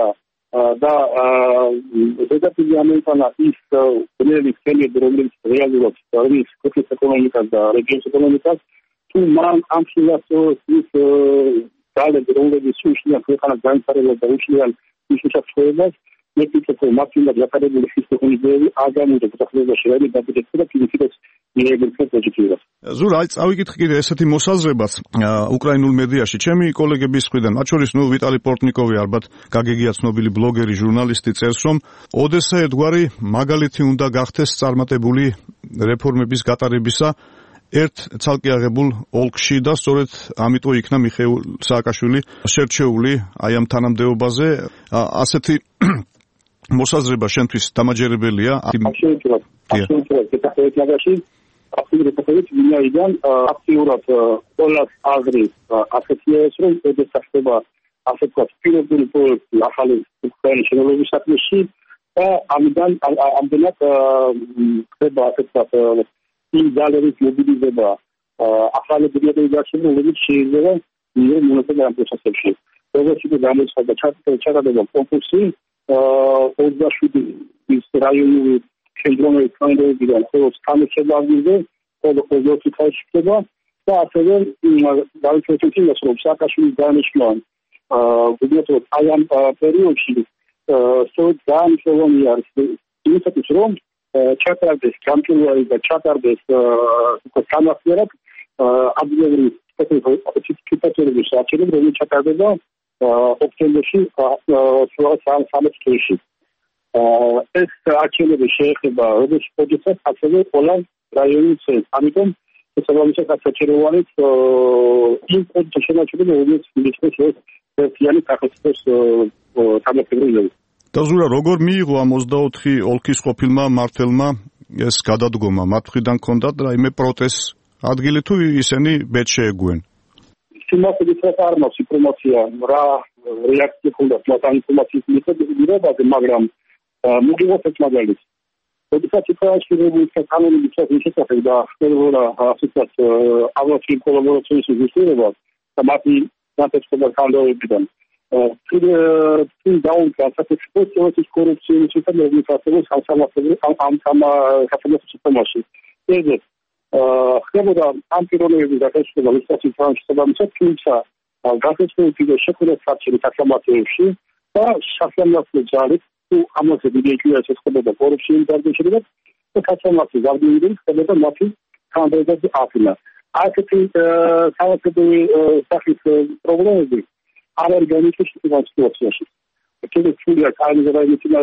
და ზედაპირი ამოიტანა ის ბნელი სქემები, რომელიც რეალურად არის ქვეყნის ეკონომიკას და რეგიონის ეკონომიკას, თუ მან ამ სიტუაციის ძალები, რომლებიც უშლიან ქვეყანას განვითარებას და უშლიან ის უსაფრთხოებას, მე ვფიქრობ, რომ მათ უნდა გატარებული სისტემატიზებული აგამუდებს სახელმწიფოში რეალურად დაბეჭდება და ფინანსებს მიიღებენ პოზიტიურად. ზურა, აი წავიკითხე კიდე ესეთი მოსაზრებაც უკრაინულ მედიაში. ჩემი კოლეგების მხრიდან, მათ შორის ნუ ვიტალი პორტნიკოვი, ალბათ გაგეგია ცნობილი ბლოგერი, ჟურნალისტი წერს, რომ ოდესა ერთგვარი მაგალითი უნდა გახდეს წარმატებული რეფორმების გატარებისა ერთ ცალკე აღებულ ოლქში და სწორედ ამიტომ იქნა მიხეილ სააკაშვილი შერჩეული აი ამ თანამდებობაზე. ასეთი მოსაზრება შენთვის დამაჯერებელია? აბსოლუტურად. აბსოლუტურად. კეთილობაში აქტიურად ვინაიდან აქტიურად ყველას აზრის ასეთია ეს, რომ ოდესა ხდება ასე ვთქვათ პირობული პროექტი ახალი უკრაინის შენელობის საქმეში და ამიდან ამდენად ხდება ასე ვთქვათ იმ ძალების მობილიზება ახალი ბრიგადების გაშენება, რომელიც შეიძლება მიიღო მონაწილეობა ამ პროცესებში. როგორც უკვე გამოცხადდა ჩატარდება კონკურსი ოცდაშვიდი ის რაიონული კენტრონული ფონდებიდან ხოლოს თანხმობაზე ხოლო ყოველთვის ხდება და ასევე დავითვეთით იმას, რომ სააკაშვილის დანიშნვა გუბერნატორად აი ამ პერიოდში სწორედ დანიშნული არის იმისათვის, რომ ჩატარდეს გამჭვირვალე და ჩატარდეს განახლებად ადგილობრივი სპეციფიკაციების საჭიროება, რომელიც ჩატარდება ოქტომბერში სამოცდაოთხ თვეში. ეს არჩევნები შეეხება როგორც პროცესს, ასევე ყველა რაიონის წევრებს. ამიტომ შესაბამისად საჭიროა იმ პროცესის შეჩერება, რომელიც მისცეს ერთიანი სახელმწიფოს თანამდებობაზე. და ზურა, როგორ მიიღო ამ ოცდაოთხი ოლქის ყოფილმა მმართველმა ეს გადადგომა? მათ მხრიდან ჰქონდათ რაიმე პროტესტ ადგილი თუ ისინი ბედ შეეგუენ? სიმართლეს არ მაქვს ინფორმაცია რა რეაქცია ჰქონდა მათ ამ ინფორმაციის მიღებაზე, მაგრამ მოგივათ ეს მაგალითი. როდესაც იქაშვილი კანონების შესახებ და ხდებოდა ასეთაც ავაჩი კოლაბორაციის ზუსტება და მათი დაწესება კანონებიდან კიდე თუ დაუწყათ სპეციალისტის კორუფციის შესაძლებლობის ასეულს სამსამართლო ამ ამ სახელმწიფო სისტემაში. ეს ხდებოდა ამ პიროვნების დაწესება ლისტაციის თანხმობაზე, თუმცა გასაცხადო კიდე შექმნა საჭირო საკამათებში და საკამათო ძალით თუ ამაზე ვიდეოა შეეხება კორუფციის დარგშედება და საკამათო ზავდიიდან ხდებოდა მათი კანდიდატი აფინა. ასეთი საავადმყოფო სახის პრობლემები არ არის განვითარებული ამ სიტუაციაში. კიდევ ცუდია კანონიზება იმითი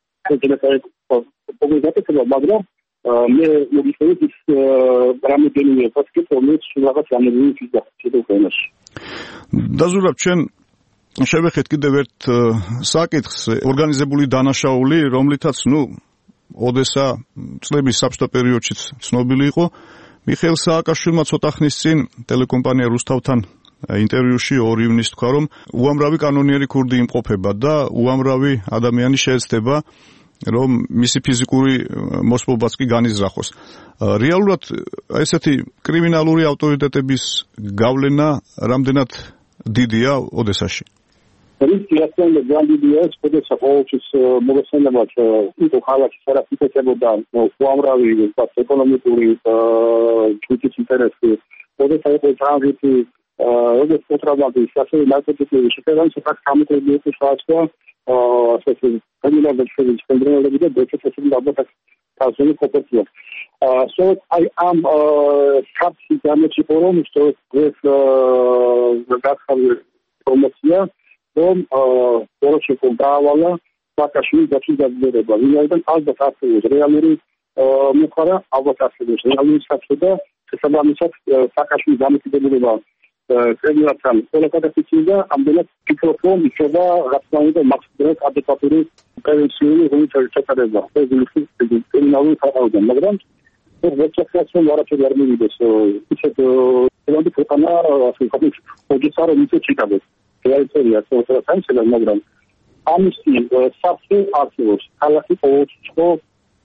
პრობლემები, მაგრამ მე მოგიწევთ ის რამოდენიმე ფაქტი, რომელიც რაღაც რამოდენიმე ფაქტია. დაზურაბ, ჩვენ შევეხეთ კიდევ ერთ საკითხს, ორგანიზებული დანაშაული, რომლითაც, ნუ, ოდესა წლების საბჭოთა პერიოდშიც ცნობილი იყო. მიხეილ სააკაშვილმა ცოტა ხნის წინ ტელეკომპანია რუსთავთან ინტერვიუში ორი ივნისს თქვა, რომ უამრავი კანონიერი ქურდი იმყოფება და უამრავი ადამიანი შეეცდება, რომ მისი ფიზიკური მოსპობაც კი განიზრახოს. რეალურად ესეთი კრიმინალური ავტორიტეტების გავლენა რამდენად დიდია ოდესაში? რისკი ასეულე განდიდია ეს პოდესა ყოველთვის მოგესალმებათ იყო ხალხი სარაფიკებოდა უამრავი ეკონომიკური ჯგუფის ინტერესი პოდესა იყო ტრანზიტი როგორც კონტრაბანდის ასევე ნარკოტიკების შეფერანსი ფაქტ გამოყენებული იყო სხვა ასეთი კრიმინალური სკენდროლები და დეცესები ალბათ თავზე კოპერტია. სწორედ აი ამ საფცი გამოჩი ფორუმ სწორედ ეს გასხავი პრომოცია რომ პოროშეკო დაავალა სააკაშვილის დაწინაურება. ვინაიდან ალბათ არსებობს რეალური მოხარა, ალბათ არსებობს რეალური საფცი და შესაბამისად სააკაშვილის დამოკიდებულება კრებულთან ყველა გადაწყვეტილი და ამდენად ფიქრობ რომ იქნება რაციონალური და მაქსიმალურად ადეკვატური პრევენციული ღონისძიებების ჩატარება. ეს ის კრიმინალური საყოველთაო, მაგრამ ეს ვეცახებსო არაფერი არ მივიდეს. ისეთ ყველანდი ქვეყანა ასე ვთქვათ, ოჯახარო მიწა ჩიკაგოს. რეალიტეტია თორსა მაგრამ ამისი საფცი არსებობს. ქალაქი ყოველთვის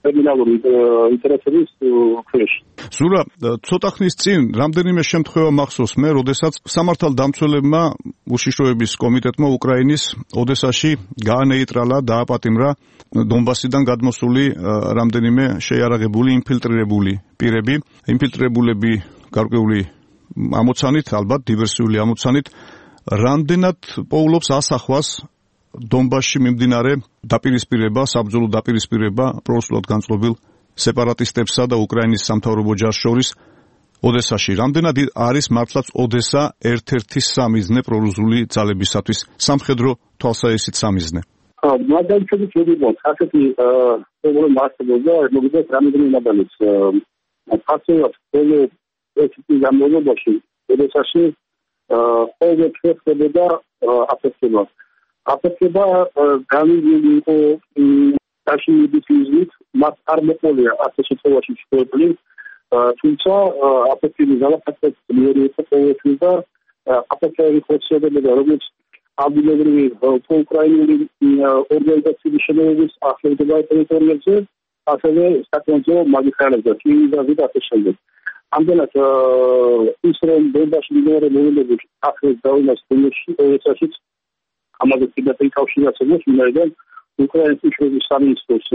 ტერმინალური ინტერესების ქვეშ. ზურა, ცოტა ხნის წინ რამდენიმე შემთხვევა მახსოვს მე, როდესაც სამართალდამცველებმა უშიშროების კომიტეტმა უკრაინის ოდესაში გაანეიტრალა, დააპატიმრა დონბასიდან გადმოსული რამდენიმე შეიარაღებული ინფილტრირებული პირები, ინფილტრირებულები გარკვეული ამოცანით, ალბათ დივერსიული ამოცანით, რამდენად პოულობს ასახვას დონბასში მიმდინარე დაპირისპირება, საბრძოლო დაპირისპირება პრორუსულად განწყობილ სეპარატისტებსა და უკრაინის სამთავრობო ჯარს შორის ოდესაში. რამდენად არის მართლაც ოდესა ერთ-ერთი სამიზნე პრორუსული ძალებისათვის, სამხედრო თვალსაჩინო სამიზნე? მაგალითად შეიძლება ასეთი პრობლემა არსებობდა, მოგიწევთ რამდენი მაგალითს. ფაქტობრივად ბოლო ერთი წლის განმავლობაში ოდესაში ყოველ დღეს ხდებოდა აფეთქება. აფეთქება განვილი იყო დაშინების მიზნით, მას არ მოყოლია ასე შემთხვევაში შეფლი, თუმცა აფეთქების ძალაფასად ძლიერი იყო ყოველთვის და აფეთქების ხოცებდა როგორც ადგილობრივი უკრაინული ორგანიზაციების შემოგვიყვეს ახალგაზრდა ტერიტორიებზე, ასევე საკონტროლო მაგისტრალებზე, კიევში და ასე შემდეგ. ამდენად ის რომ დონბასში მიმდინარე მოვლენები ახალ დაუნას დონბასში ოდესაში ამაზე კიდევ კავშირაცებს ვინაიდან უკრაინის უშუალო სამინისტროს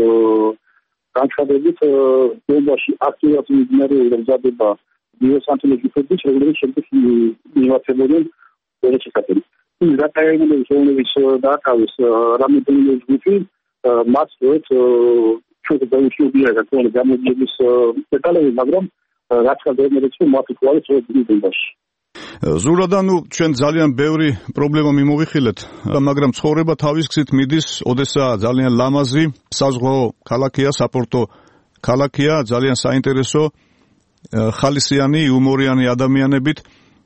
განცხადებით დონბასში აქტიურად მიმდინარეობდა მზადება ბიოსანტოლოგიის პროგრამის შემდეგ მიმართებოდნენ ოდესაში. ის დაკავებული ზონების დაკავის რამდენიმე ჯგუფი მას როით ჩვენ დაუშვებია გაკეთებული გამოდიების დეტალები, მაგრამ რაც გადაიმერეთ რომ მათი კვალი შეიძლება დონბასში. ზურადა, ნუ ჩვენ ძალიან ბევრი პრობლემა მიმოვიხილეთ, მაგრამ ცხოვრება თავის გზით მიდის, ოდესა ძალიან ლამაზი, საზღვაო ქალაქია, საპორტო ქალაქია, ძალიან საინტერესო, ხალისიანი, იუმორიანი ადამიანებით.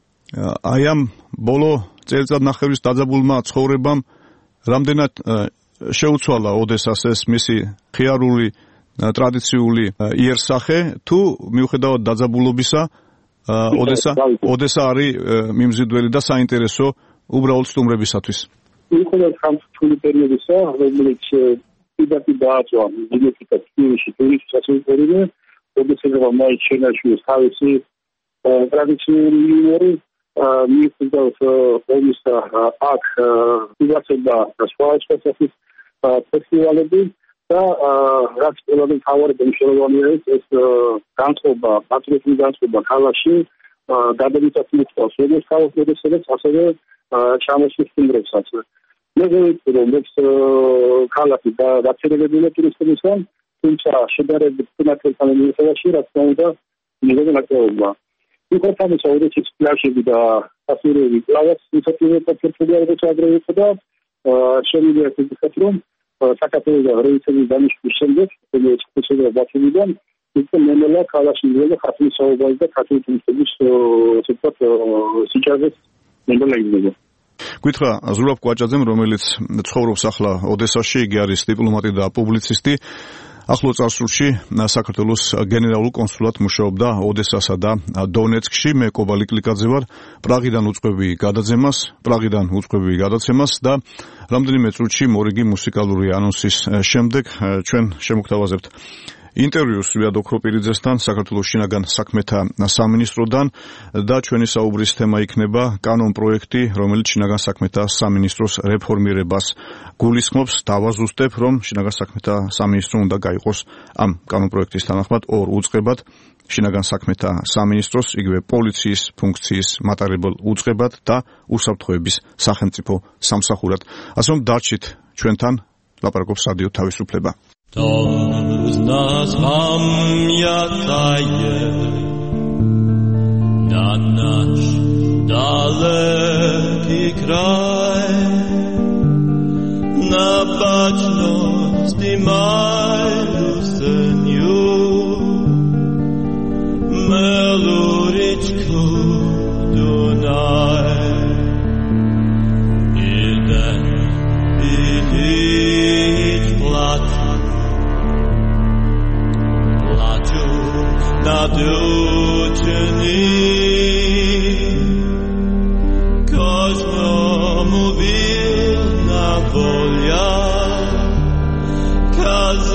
აი ამ ბოლო წელიწადნახევრის დაძაბულმა ცხოვრებამ რამდენად შეუცვალა ოდესას ეს მისი ხიარული ტრადიციული იერსახე, თუ მიუხედავად დაძაბულობისა ოდესა ოდესა არის მიმზიდველი და საინტერესო უბრალოდ სტუმრებისათვის. მიუხედავად სამწუხარო პერიოდისა, რომელიც პირდაპირ დააწვა მიდიოქიტა კიევში ტურისტის ასოციაციაზე, ოდესა მაიჩენაშვილის თავისი ტრადიციული იუმორი მიუხედავად ომისა აქ იბრძოდა სხვა სპეციალისტის ფესტივალები და რაც ყველაზე მთავარი მნიშვნელოვანია ეს განწყობა, პატრიოტული განწყობა ქალაქში გადამიწას მოწყობს როგორც თავისუფლებას, ასევე ჩამოსვლის სტუმრებსაც. მე ვეცდები რომ ეს ქალაქი დაცერებებულია ტურისტებისგან, თუმცა შედარებით ფინანსებთან მიმართებაში რაც უნდა მიღება ნაკლებობა. იქოთამის აუდიტის პლაჟები და ასურები კლავაც ისეთივე პერფექტული როგორც ადრე იყო და შემიძლია ისეთ რომ საქართველოს რეიტინგის დანიშნვის შემდეგ ეს შეიძლება ბათუმიდან იქ მემელა ქალაქში მიღება ხათის საუბარი და ქართული ტურისტების ცოტა სიჩადეს მემელა იქნება. გითხრა ზურაბ კვაჭაძემ, რომელიც ცხოვრობს ახლა ოდესაში, იგი არის დიპლომატი და პუბლიცისტი. ახლო წარსულში საქართველოს გენერალურ კონსულად მუშაობდა ოდესასა და დონეცკში. მე კობალი კლიკაძე ვარ. პრაღიდან უწყობი გადაცემას, პრაღიდან უწყობი გადაცემას და რამდენიმე წუთში მორიგი მუსიკალური ანონსის შემდეგ ჩვენ შემოგთავაზებთ ინტერვიუს ვიად ოქროპირიძესთან, საქართველოს შინაგან საქმეთა სამინისტროდან და ჩვენი საუბრის თემა იქნება კანონ პროექტი, რომელიც შინაგან საქმეთა სამინისტროს რეფორმირებას გულისხმობს. დავაზუსტებ, რომ შინაგან საქმეთა სამინისტრო უნდა გაიყოს ამ კანონ პროექტის თანახმად ორ უწყებად, შინაგან საქმეთა სამინისტროს, იგივე პოლიციის ფუნქციის მატარებელ უწყებად და უსაფრთხოების სახელმწიფო სამსახურად. ასე რომ დარჩით ჩვენთან, ლაპარაკობს რადიო თავისუფლება. Toz nas pamiętaje na nasz daleki kraj, na baczności maju seniu, meluryczku Dunaj. Jeden idź plat nadučeni, kažnomu vilna volja, kaz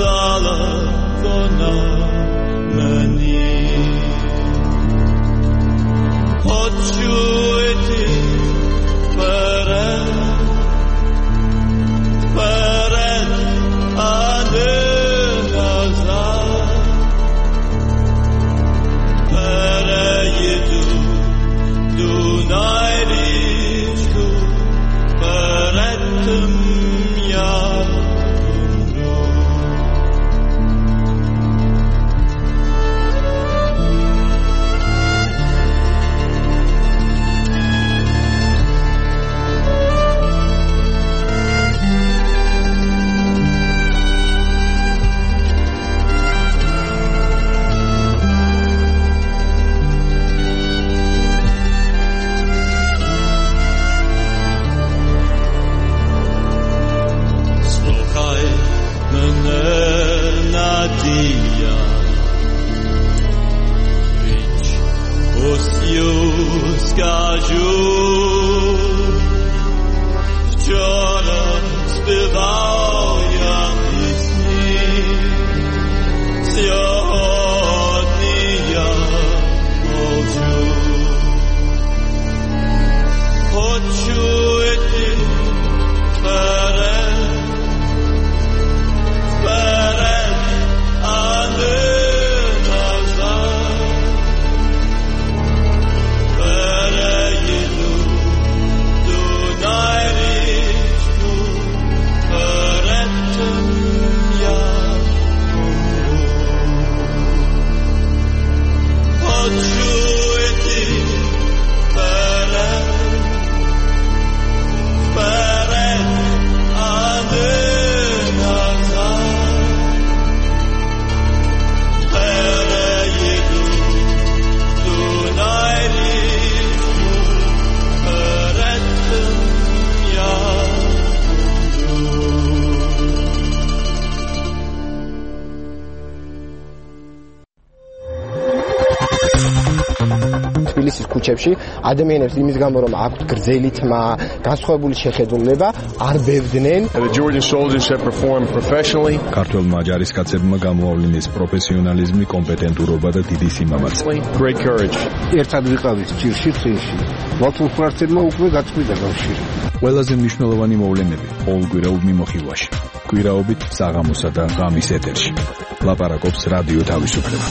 ქუჩებში ადამიანებს იმის გამო რომ აქვთ გრძელი თმა, განსხვავებული შეხედულება, არ ბევდნენ. The Georgian soldiers have performed professionally. ქართველმა ჯარისკაცებმა გამოავლინეს პროფესიონალიზმი, კომპეტენტურობა და დიდი სიმამაცე. Great courage. ერთად ვიყავით ჭირში წინში. მართულ ფრთებმა უკვე გაწყვიტა კავშირი. ყველაზე მნიშვნელოვანი მოვლენები ყოველკვირეულ მიმოხილვაში. კვირაობით საღამოსა და ღამის ეთერში. ლაპარაკობს რადიო თავისუფლება.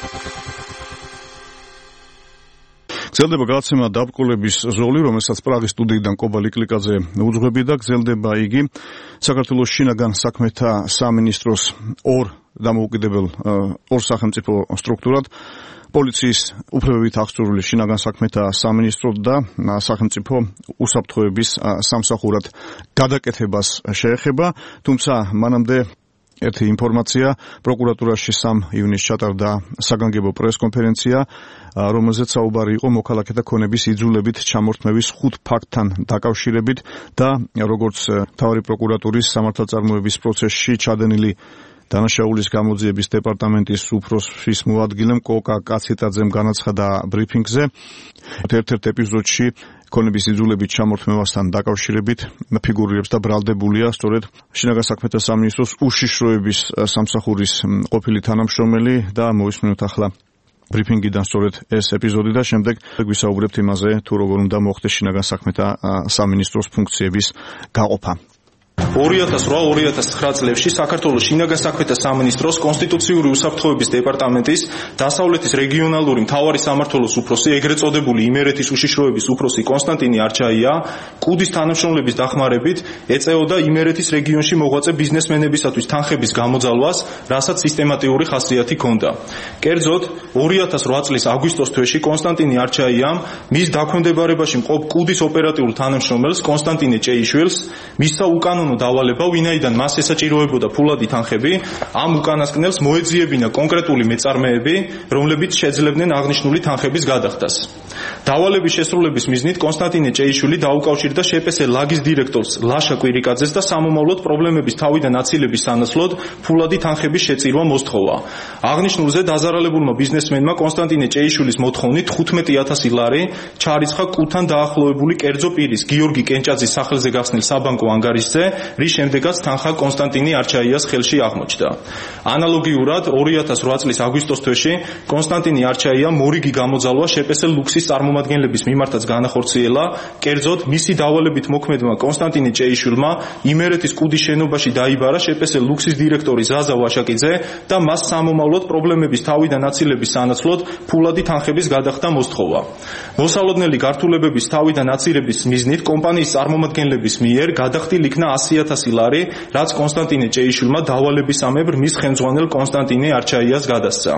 გრძელდება გადაცემა დაბრკოლების ზოლი, რომელსაც პრაღის სტუდიიდან კობა ლიკლიკაძე უძღვებიდა. გრძელდება იგი საქართველოს შინაგან საქმეთა სამინისტროს ორ დამოუკიდებელ ორ სახელმწიფო სტრუქტურად, პოლიციის უფლებებით აღჭურვილი შინაგან საქმეთა სამინისტრო და სახელმწიფო უსაფრთხოების სამსახურად გადაკეთებას შეეხება, თუმცა მანამდე ერთი ინფორმაცია, პროკურატურაში სამ ივნისს ჩატარდა საგანგებო პრესკონფერენცია, რომელზეც საუბარი იყო მოქალაქეთა ქონების იძულებით ჩამორთმევის ხუთ ფაქტთან დაკავშირებით და როგორც მთავარი პროკურატურის სამართალწარმოების პროცესში ჩადენილი დანაშაულის გამოძიების დეპარტამენტის უფროსის მოადგილემ კოკა კაციტაძემ განაცხადა ბრიფინგზე, ერთ-ერთ ეპიზოდში ქონების იძულებით ჩამორთმევასთან დაკავშირებით ფიგურირებს და ბრალდებულია სწორედ შინაგან საქმეთა სამინისტროს უშიშროების სამსახურის ყოფილი თანამშრომელი და მოვისმინოთ ახლა ბრიფინგიდან სწორედ ეს ეპიზოდი და შემდეგ გვისაუბრებთ იმაზე, თუ როგორ უნდა მოხდეს შინაგან საქმეთა სამინისტროს ფუნქციების გაყოფა. ორი ათას რვა ორი ათას ცხრა წლებში საქართველოს შინაგან საქმეთა სამინისტროს კონსტიტუციური უსაფრთხოების დეპარტამენტის დასავლეთის რეგიონალური მთავარი სამმართველოს უფროსი, ეგრეთ წოდებული იმერეთის უშიშროების უფროსი კონსტანტინე არჩაია კუდის თანამშრომლების დახმარებით ეწეოდა იმერეთის რეგიონში მოღვაწე ბიზნესმენებისათვის თანხების გამოძალვას, რასაც სისტემატიური ხასიათი ჰქონდა. კერძოდ, ორი ათას რვა წლის აგვისტოს თვეში კონსტანტინე არჩაიამ მის დაქვემდებარებაში მყოფ კუდის ოპერატიულ თანამშრომელს კონსტანტინე ჭეიშვილს მისცა უკანონო დავალება, ვინაიდან მას ესაჭიროებოდა ფულადი თანხები, ამ უკანასკნელს მოეძიებინა კონკრეტული მეწარმეები, რომლებიც შეძლებდნენ აღნიშნული თანხების გადახდას. დავალების შესრულების მიზნით კონსტანტინე ჭეიშვილი დაუკავშირდა შეპესე ლაგის დირექტორს ლაშა კვირიკაძეს და სამომავლოდ პრობლემების თავიდან აცილების სანაცვლოდ ფულადი თანხების შეწირვა მოსთხოვა. აღნიშნულზე დაზარალებულმა ბიზნესმენმა კონსტანტინე ჭეიშვილის მოთხოვნით თხუთმეტი ათასი ლარი ჩარიცხა კუთან დაახლოებული კერძო პირის გიორგი კენჭაძის სახელზე გახსნილ საბანკო ანგარიშზე, რის შემდეგაც თანხა კონსტანტინე არჩაიას ხელში აღმოჩნდა. ანალოგიურად ორი ათას რვა წლის აგვისტოს თვეში კონსტანტინე არჩაია მორიგი გამოძალვა შეპესე ლუქსის წარმომადგენლების მიმართაც განახორციელა, კერძოდ მისი დავალებით მოქმედმა კონსტანტინე ჭეიშვილმა იმერეთის კუდის შენობაში დაიბარა შეპესე ლუქსის დირექტორი ზაზა ვაშაკიძე და მას სამომავლოდ პრობლემების თავიდან აცილების სანაცვლოდ ფულადი თანხების გადახდა მოსთხოვა. მოსალოდნელი გართულებების თავიდან აცილების მიზნით კომპანიის წარმომადგენლების მიერ გადახდილ იქნა ასი ათასი ლარი, რაც კონსტანტინე ჭეიშვილმა დავალებისამებრ მის ხელმძღვანელ კონსტანტინე არჩაიას გადასცა.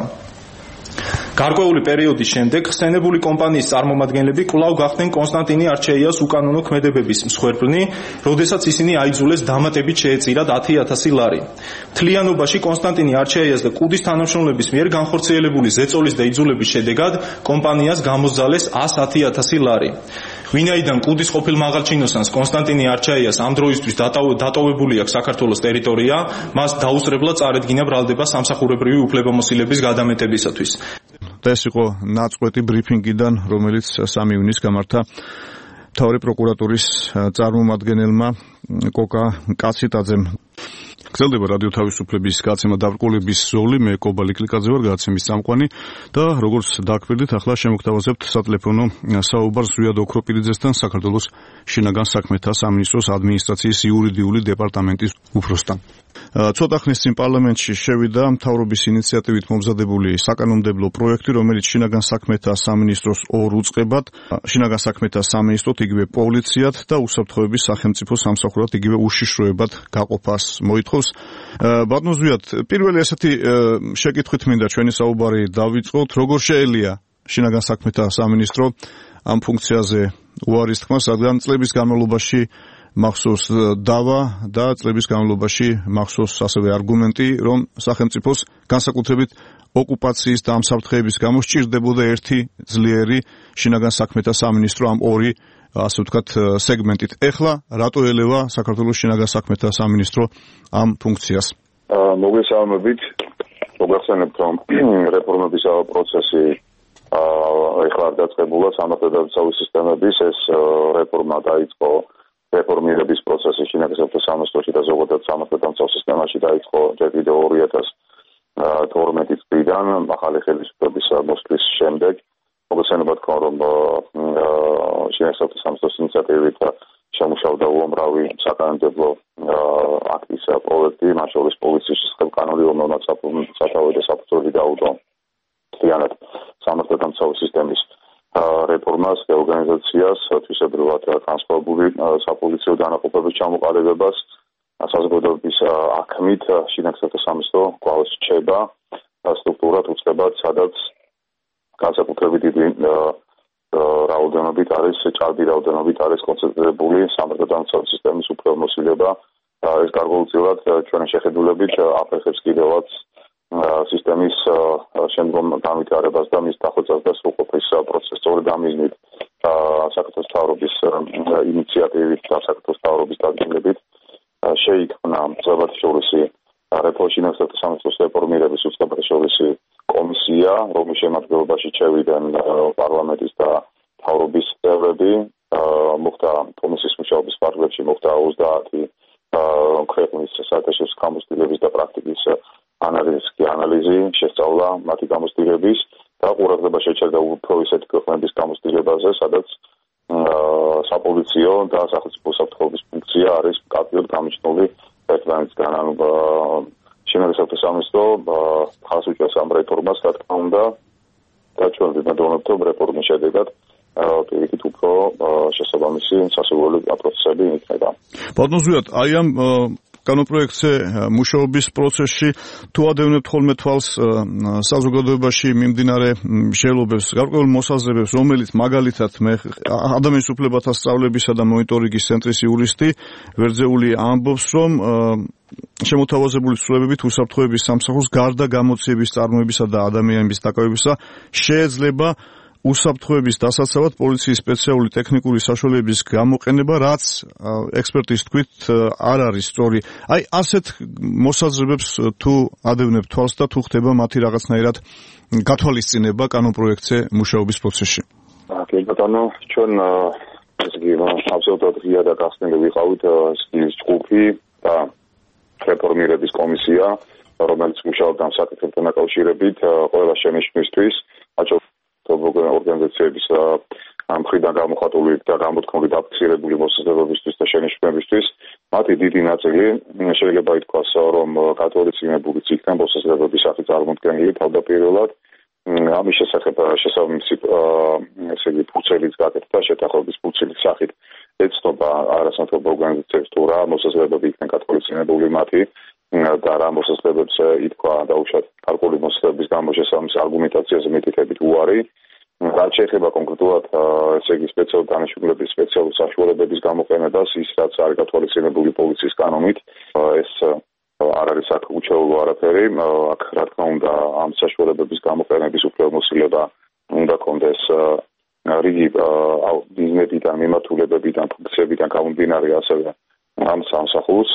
გარკვეული პერიოდის შემდეგ ხსენებული კომპანიის წარმომადგენლები კვლავ გახდნენ კონსტანტინე არჩაიას უკანონო ქმედებების მსხვერპლნი, როდესაც ისინი აიძულეს დამატებით შეეწირათ ათი ათასი ლარი. მთლიანობაში კონსტანტინე არჩაიას და კუდის თანამშრომლების მიერ განხორციელებული ზეწოლის და იძულების შედეგად კომპანიას გამოსძალეს ას ათი ათასი ლარი. ვინაიდან კუდის ყოფილ მაღალჩინოსანს კონსტანტინე არჩაიას ამ დროისთვის დატოვებული აქვს საქართველოს ტერიტორია, მას დაუსწრებლად წარედგინა ბრალდება სამსახურებრივი უფლებამოსილების გადამეტებისათვის. და ეს იყო ნაწყვეტი ბრიფინგიდან, რომელიც სამი ივნისს გამართა მთავარი პროკურატურის წარმომადგენელმა კოკა კაციტაძემ. გრძელდება რადიო თავისუფლების გადაცემა დაბრკოლების ზოლი, მე კობა ლიკლიკაძე ვარ, გადაცემის წამყვანი და როგორც დაგვირდით, ახლა შემოგთავაზებთ სატელეფონო საუბარს ზვიად ოქროპირიძესთან, საქართველოს შინაგან საქმეთა სამინისტროს ადმინისტრაციის იურიდიული დეპარტამენტის უფროსთან. ცოტა ხნის წინ პარლამენტში შევიდა მთავრობის ინიციატივით მომზადებული საკანონმდებლო პროექტი, რომელიც შინაგან საქმეთა სამინისტროს ორ უწყებად, შინაგან საქმეთა სამინისტროთ, იგივე პოლიციად და უსაფრთხოების სახელმწიფო სამსახურად, იგივე უშიშროებად გაყოფას მოითხოვს. ბატონო ზვიად, პირველი ესეთი შეკითხვით მინდა ჩვენი საუბარი დავიწყოთ, როგორ შეელია შინაგან საქმეთა სამინისტრო ამ ფუნქციაზე უარის თქმას, რადგან წლების განმავლობაში მახსოვს დავა და წლების განმავლობაში მახსოვს ასევე არგუმენტი, რომ სახელმწიფოს განსაკუთრებით ოკუპაციის და ამსაფრთხეების გამო სჭირდებოდა ერთი ძლიერი შინაგან საქმეთა სამინისტრო ამ ორი, ასე ვთქვათ, სეგმენტით. ეხლა რატო ელევა საქართველოს შინაგან საქმეთა სამინისტრო ამ ფუნქციას? მოგესალმებით. მოგახსენებთ, რომ რეფორმების პროცესი ეხლა არ დაწყებულა სამართალდამცავი სისტემების ეს რეფორმა დაიწყო რეფორმირების პროცესი შინაგანსაკუთრებთა სამინისტროში და ზოგადად სამართალდამცავ სისტემაში დაიწყო ჯერ კიდევ ორი ათას თორმეტი წლიდან ახალი ხელისუფლების მოსვლის შემდეგ მოგესალმება თქვა რომ შინაგანსაკუთრებთა სამინისტროს ინიციატივით შემუშავდა უამრავი საკანონმდებლო აქტის პროექტი მათ შორის პოლიციის ხელკანონი რომელმაც სათავე და საფუძველი დაუდო მთლიანად სამართალდამცავი სისტემის რეფორმას, რეორგანიზაციას, თვისებრივად განსხვავებული საპოლიციო დანაყოფების ჩამოყალიბებას, საზოგადოების აქმით შინაგანსაკუთრებთა სამინისტრო კვლავ რჩება სტრუქტურად უწყებად, სადაც განსაკუთრებით დიდი რაოდენობით არის, ჭარბი რაოდენობით არის კონცენტრირებული სამართალდამცავი სისტემის უფლებამოსილება. ეს გარკვეულწილად ჩვენი შეხედულებით აფერხებს კიდევაც სისტემის შემდგომ განვითარებას და მის დახვეწას და სრულყოფის პროცესს. სწორედ ამ მიზნით საქართველოს მთავრობის ინიციატივით და საქართველოს მთავრობის დადგმებით შეიქმნა საბათშორისი რეფორმირების სამინისტროს რეფორმირების უწყებაშორისი კომისია, რომლის შემადგენლობაში ჩევიდნენ პარლამენტის და მთავრობის წევრები. მოხდა კომისიის მუშაობის ფარგლებში მოხდა ოცდაათი ქვეყნის საერთაშორისო გამოცდილების და პრაქტიკის ანალიზი, ანალიზი, შესწავლა მათი გამოცდილების და ყურადღება შეჩერდა უფრო ისეთი ქვეყნების გამოცდილებაზე, სადაც საპოლიციო და სახელმწიფო საფრთხეობის ფუნქცია არის კაფეოდ გამიჩნეული ერთმანეთისგან. ანუ შინაგანსაკუთრებთა სამინისტრო ხაზს უჭერს ამ რეფორმას, რა თქმა უნდა, და ჩვენ ვიმედოვნებთ, რომ რეფორმის შედეგად პირიქით უფრო შესაბამისი სასურველი პროცესები იქნება. ბატონ ზვიად, აი ამ კანონპროექტზე მუშაობის პროცესში თუ ადევნებთ ხოლმე თვალს საზოგადოებაში მიმდინარე მსჯელობებს, გარკვეულ მოსაზრებებს, რომელიც მაგალითად მე ადამიანის უფლებათა სწავლებისა და მონიტორინგის ცენტრის იურისტი ვერძეული ამბობს, რომ შემოთავაზებული ცვლილებებით უსაფრთხოების სამსახურს გარდა გამოცდილების წარმოებისა და ადამიანების დაკავებისა შეეძლება უსაფრთხოების დასაცავად პოლიციის სპეციალური ტექნიკური საშუალებების გამოყენება, რაც ექსპერტის თქმით არ არის სწორი. აი ასეთ მოსაზრებებს თუ ადევნებთ თვალს და თუ ხდება მათი რაღაცნაირად გათვალისწინება კანონპროექტზე მუშაობის პროცესში. კი ბატონო, ჩვენ ესე იგი აბსოლუტურად ღია და გახსნილი ვიყავით ის ჯგუფი და რეფორმირების კომისია, რომელიც მუშაობდა ამ საკითხებთან დაკავშირებით ყველა შენიშვნისთვის, ორგანიზაციების მხრიდან გამოხატული და გამოთქმული დაფიქსირებული მოსაზრებებისთვის და შენიშვნებისთვის. მათი დიდი ნაწილი შეიძლება ითქვას, რომ გათვალისწინებულიც იქნა მოსაზრებების სახით წარმოდგენილი თავდაპირველად. ამის შესახებ შესაბამისი ესე იგი ფურცელიც გაკეთდა შეთანხმების ფურცელის სახით ეცნობა არასამთავრობო ორგანიზაციებს თუ რა მოსაზრებები იქნა გათვალისწინებული მათი და რა მოსაზრებებს ითქვა დაუშვათ გარკვეული მოსაზრებების გამო შესაბამისი არგუმენტაციაზე მითითებით უარი. რაც შეეხება კონკრეტულად ესე იგი სპეციალურ დანიშნულების სპეციალურ საშუალებების გამოყენებას, ის რაც არის გათვალისწინებული პოლიციის კანონით, ეს არ არის აქ უჩვეულო არაფერი. აქ რა თქმა უნდა ამ საშუალებების გამოყენების უფლებამოსილება უნდა კონდეს რიგი ბიზნესიდან, მიმართულებებიდან, ფუნქციებიდან გამომდინარე ასევე ამ სამსახურს.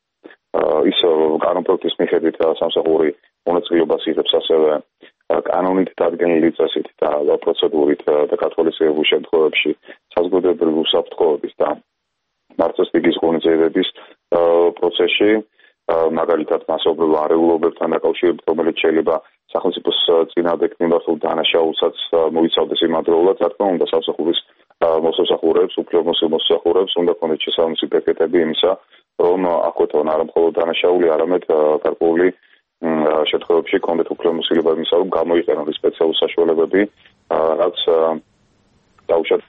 ის კანონპროექტის მიხედვით სამსახური მონაწილეობას იღებს ასევე კანონით დადგენილი წესით და პროცედურით და გათვალისწინებულ შემთხვევებში საზოგადოებრივი უსაფრთხოების და მართლმსტიკის ღონისძიებების პროცესში, მაგალითად მასობრივ არეულობებთან დაკავშირებით, რომელიც შეიძლება სახელმწიფოს წინააღმდეგ მიმართულ დანაშაულსაც მოიცავდეს იმავდროულად, რა თქმა უნდა, სამსახურის მოსამსახურეებს, უფლებამოსილ მოსამსახურეებს უნდა ქონდეს შესაბამისი ბექეტები იმისა, რომ აქვეთან არა მხოლოდ დანაშაული, არამედ გარკვეული შემთხვევებში კონდეთ უფლებამოსილება იმისა, რომ გამოიყენონ სპეციალური საშუალებები, რაც დაუშვათ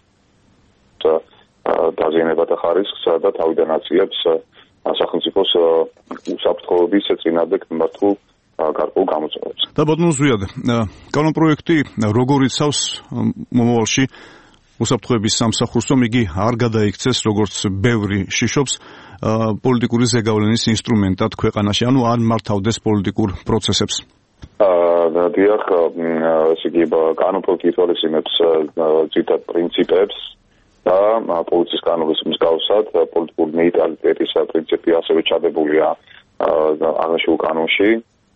დაზიანებათა ხარისხს და თავიდან აწიებს სახელმწიფოს უსაფრთხოების წინააღმდეგ მიმართულ გარკვეულ გამოწვევებს. და ბატონ ზვიად, კანონპროექტი როგორ იცავს მომავალში უსაფრთხოების სამსახურს, რომ იგი არ გადაიქცეს როგორც ბევრი შიშობს პოლიტიკური ზეგავლენის ინსტრუმენტად ქვეყანაში, ანუ არ მართავდეს პოლიტიკურ პროცესებს. აა დიახ, ესე იგი კანონპროექტი ითვალისწინებს ძირითად პრინციპებს და პოლიციის კანონის მსგავსად პოლიტიკური ნეიტრალიტეტის პრინციპი ასევე ჩადებულია აღნიშნულ კანონში.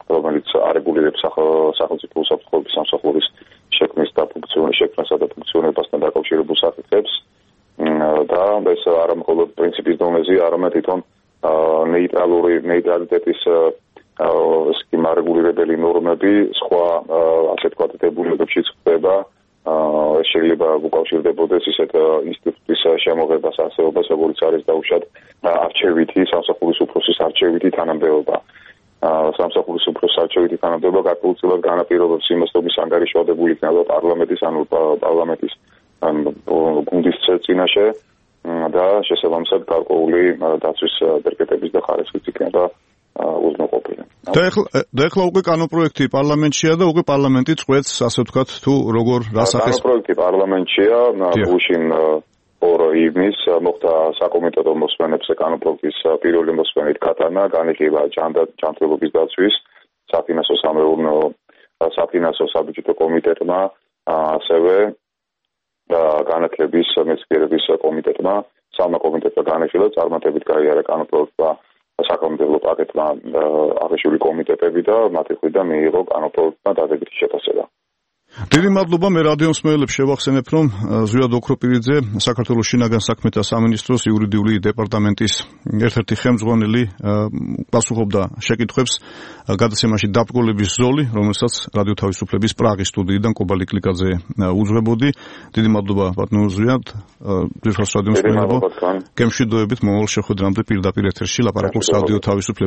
რომელიც არეგულირებს სახელმწიფო უსაფრთხოების სამსახურის შექმნის და ფუნქციონირებას შექმნასა და ფუნქციონირებასთან დაკავშირებულ საკითხებს და ეს არა მხოლოდ პრინციპის დონეზე, არამედ თვითონ ნეიტრალური ნეიტრალიტეტის სქემარეგულირებელი ნორმები სხვა ასე ვთქვათ დებულებებშიც ხდება. ეს შეიძლება უკავშირდებოდეს ისეთ ინსტიტუტის შემოღებას არსებობას, როგორც არის დაუშვათ არჩევითი სამსახურის უფროსის არჩევითი თანამდებობა. სამსახურის უფროსის არჩევითი თანამდებობა გარკვეულწილად განაპირობებს იმას, რომ ის ანგარიშვალდებული იქნება პარლამენტის ანუ პარლამენტის გუნდის წინაშე და შესაბამისად გარკვეული დაცვის დერგეტების და ხარისხის იქნება უზრუნველყოფილი. და ეხლა და ეხლა უკვე კანონპროექტი პარლამენტშია და უკვე პარლამენტი წყვეტს, ასე ვთქვათ, თუ როგორ რა სახეს კანონპროექტი პარლამენტშია, გუშინ ორ ივნის მოხდა საკომიტეტო მოსმენებზე კანონპროექტის პირველი მოსმენით გატანა, განიხილვა ჯანმრთელობის დაცვის, საფინანსო სამეურნეო საფინანსო საბიუჯეტო კომიტეტმა, ასევე განათლების მეცნიერების კომიტეტმა, სამმა კომიტეტმა განიხილა წარმატებით გაიარა კანონპროექტმა საკანონმდებლო პაკეტმა აღნიშნული კომიტეტები და მათი მხრიდან მიიღო კანონპროექტმა დადებითი შეფასება. დიდი მადლობა. მე რადიო მსმენელებს შევახსენებ, რომ ზვიად ოქროპირიძე საქართველოს შინაგან საქმეთა სამინისტროს იურიდიული დეპარტამენტის ერთ-ერთი ხელმძღვანელი პასუხობდა შეკითხვებს გადაცემაში დაბრკოლების ზოლი, რომელსაც რადიო თავისუფლების პრაღის სტუდიიდან კობალი კლიკაძე უძღვებოდი. დიდი მადლობა ბატონო ზვიად. ძირფას რადიო მსმენელებო. გემშვიდობებით მომავალ შეხვედრამდე პირდაპირ ეთერში ლაპარაკობს რადიო თავისუფლება.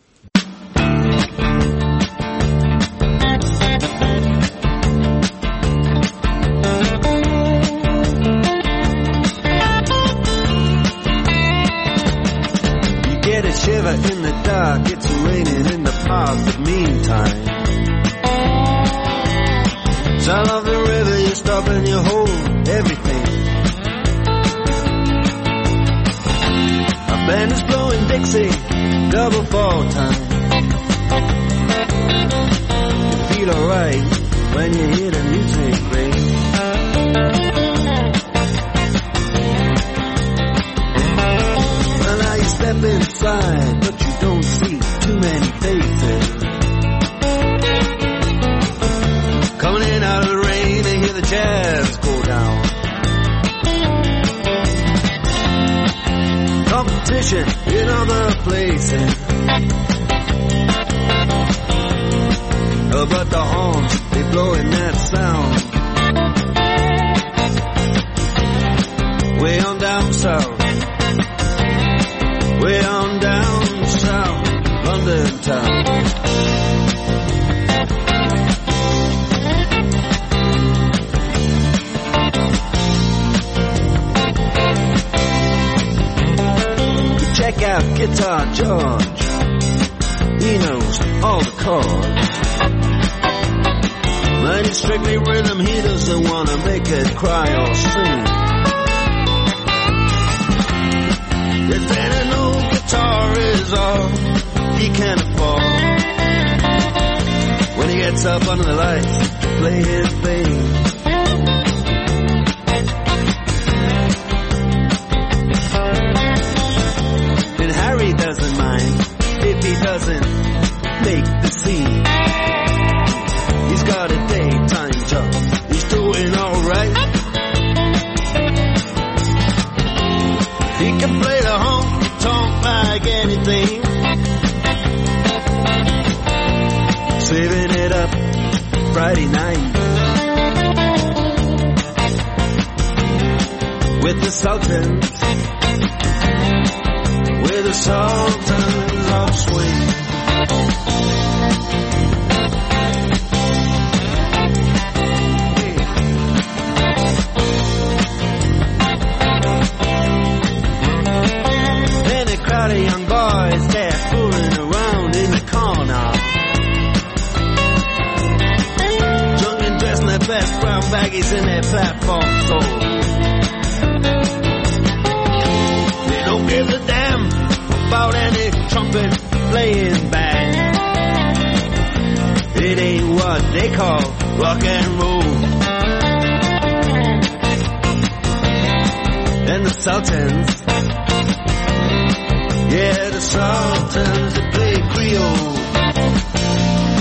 In the dark, it's raining in the park, but meantime, sound of the river, you stop and you hold everything. A band is blowing Dixie, double fall time. You feel alright when you hear the music ring. Well, now you step inside, but you don't see too many faces. Coming in out of the rain and hear the jazz go down. Competition in other places, oh, but the horns, they blowing that sound. Way on down south, way on down south, London town. You check out Guitar George, he knows all the chords. But it's strictly rhythm, he doesn't want to make it cry or sing. If any no guitar is all he can afford, when he gets up under the lights to play his thing. And Harry doesn't mind if he doesn't make the scene. He's got a daytime job, he's doing alright. He can play the honky-tonk like anything, saving it up Friday night with the Sultans, with the Sultans of Swing. Crowd of young boys, they're fooling around in the corner, drunk and dressed in their best brown baggies in their platform soles. They don't give a damn about any trumpet playing band. It ain't what they call rock and roll. And the Sultans, yeah, the Sultans, they play Creole.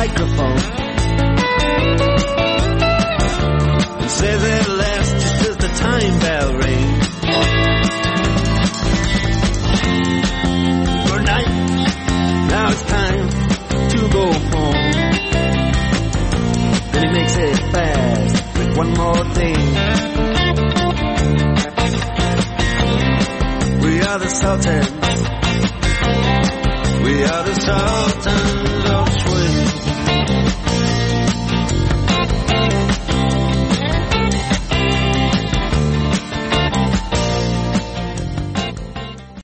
microphone and says at last, just as the time bell rings, good night, now it's time to go home. Then he makes it fast with one more thing. We are the Sultans. We are the Sultans.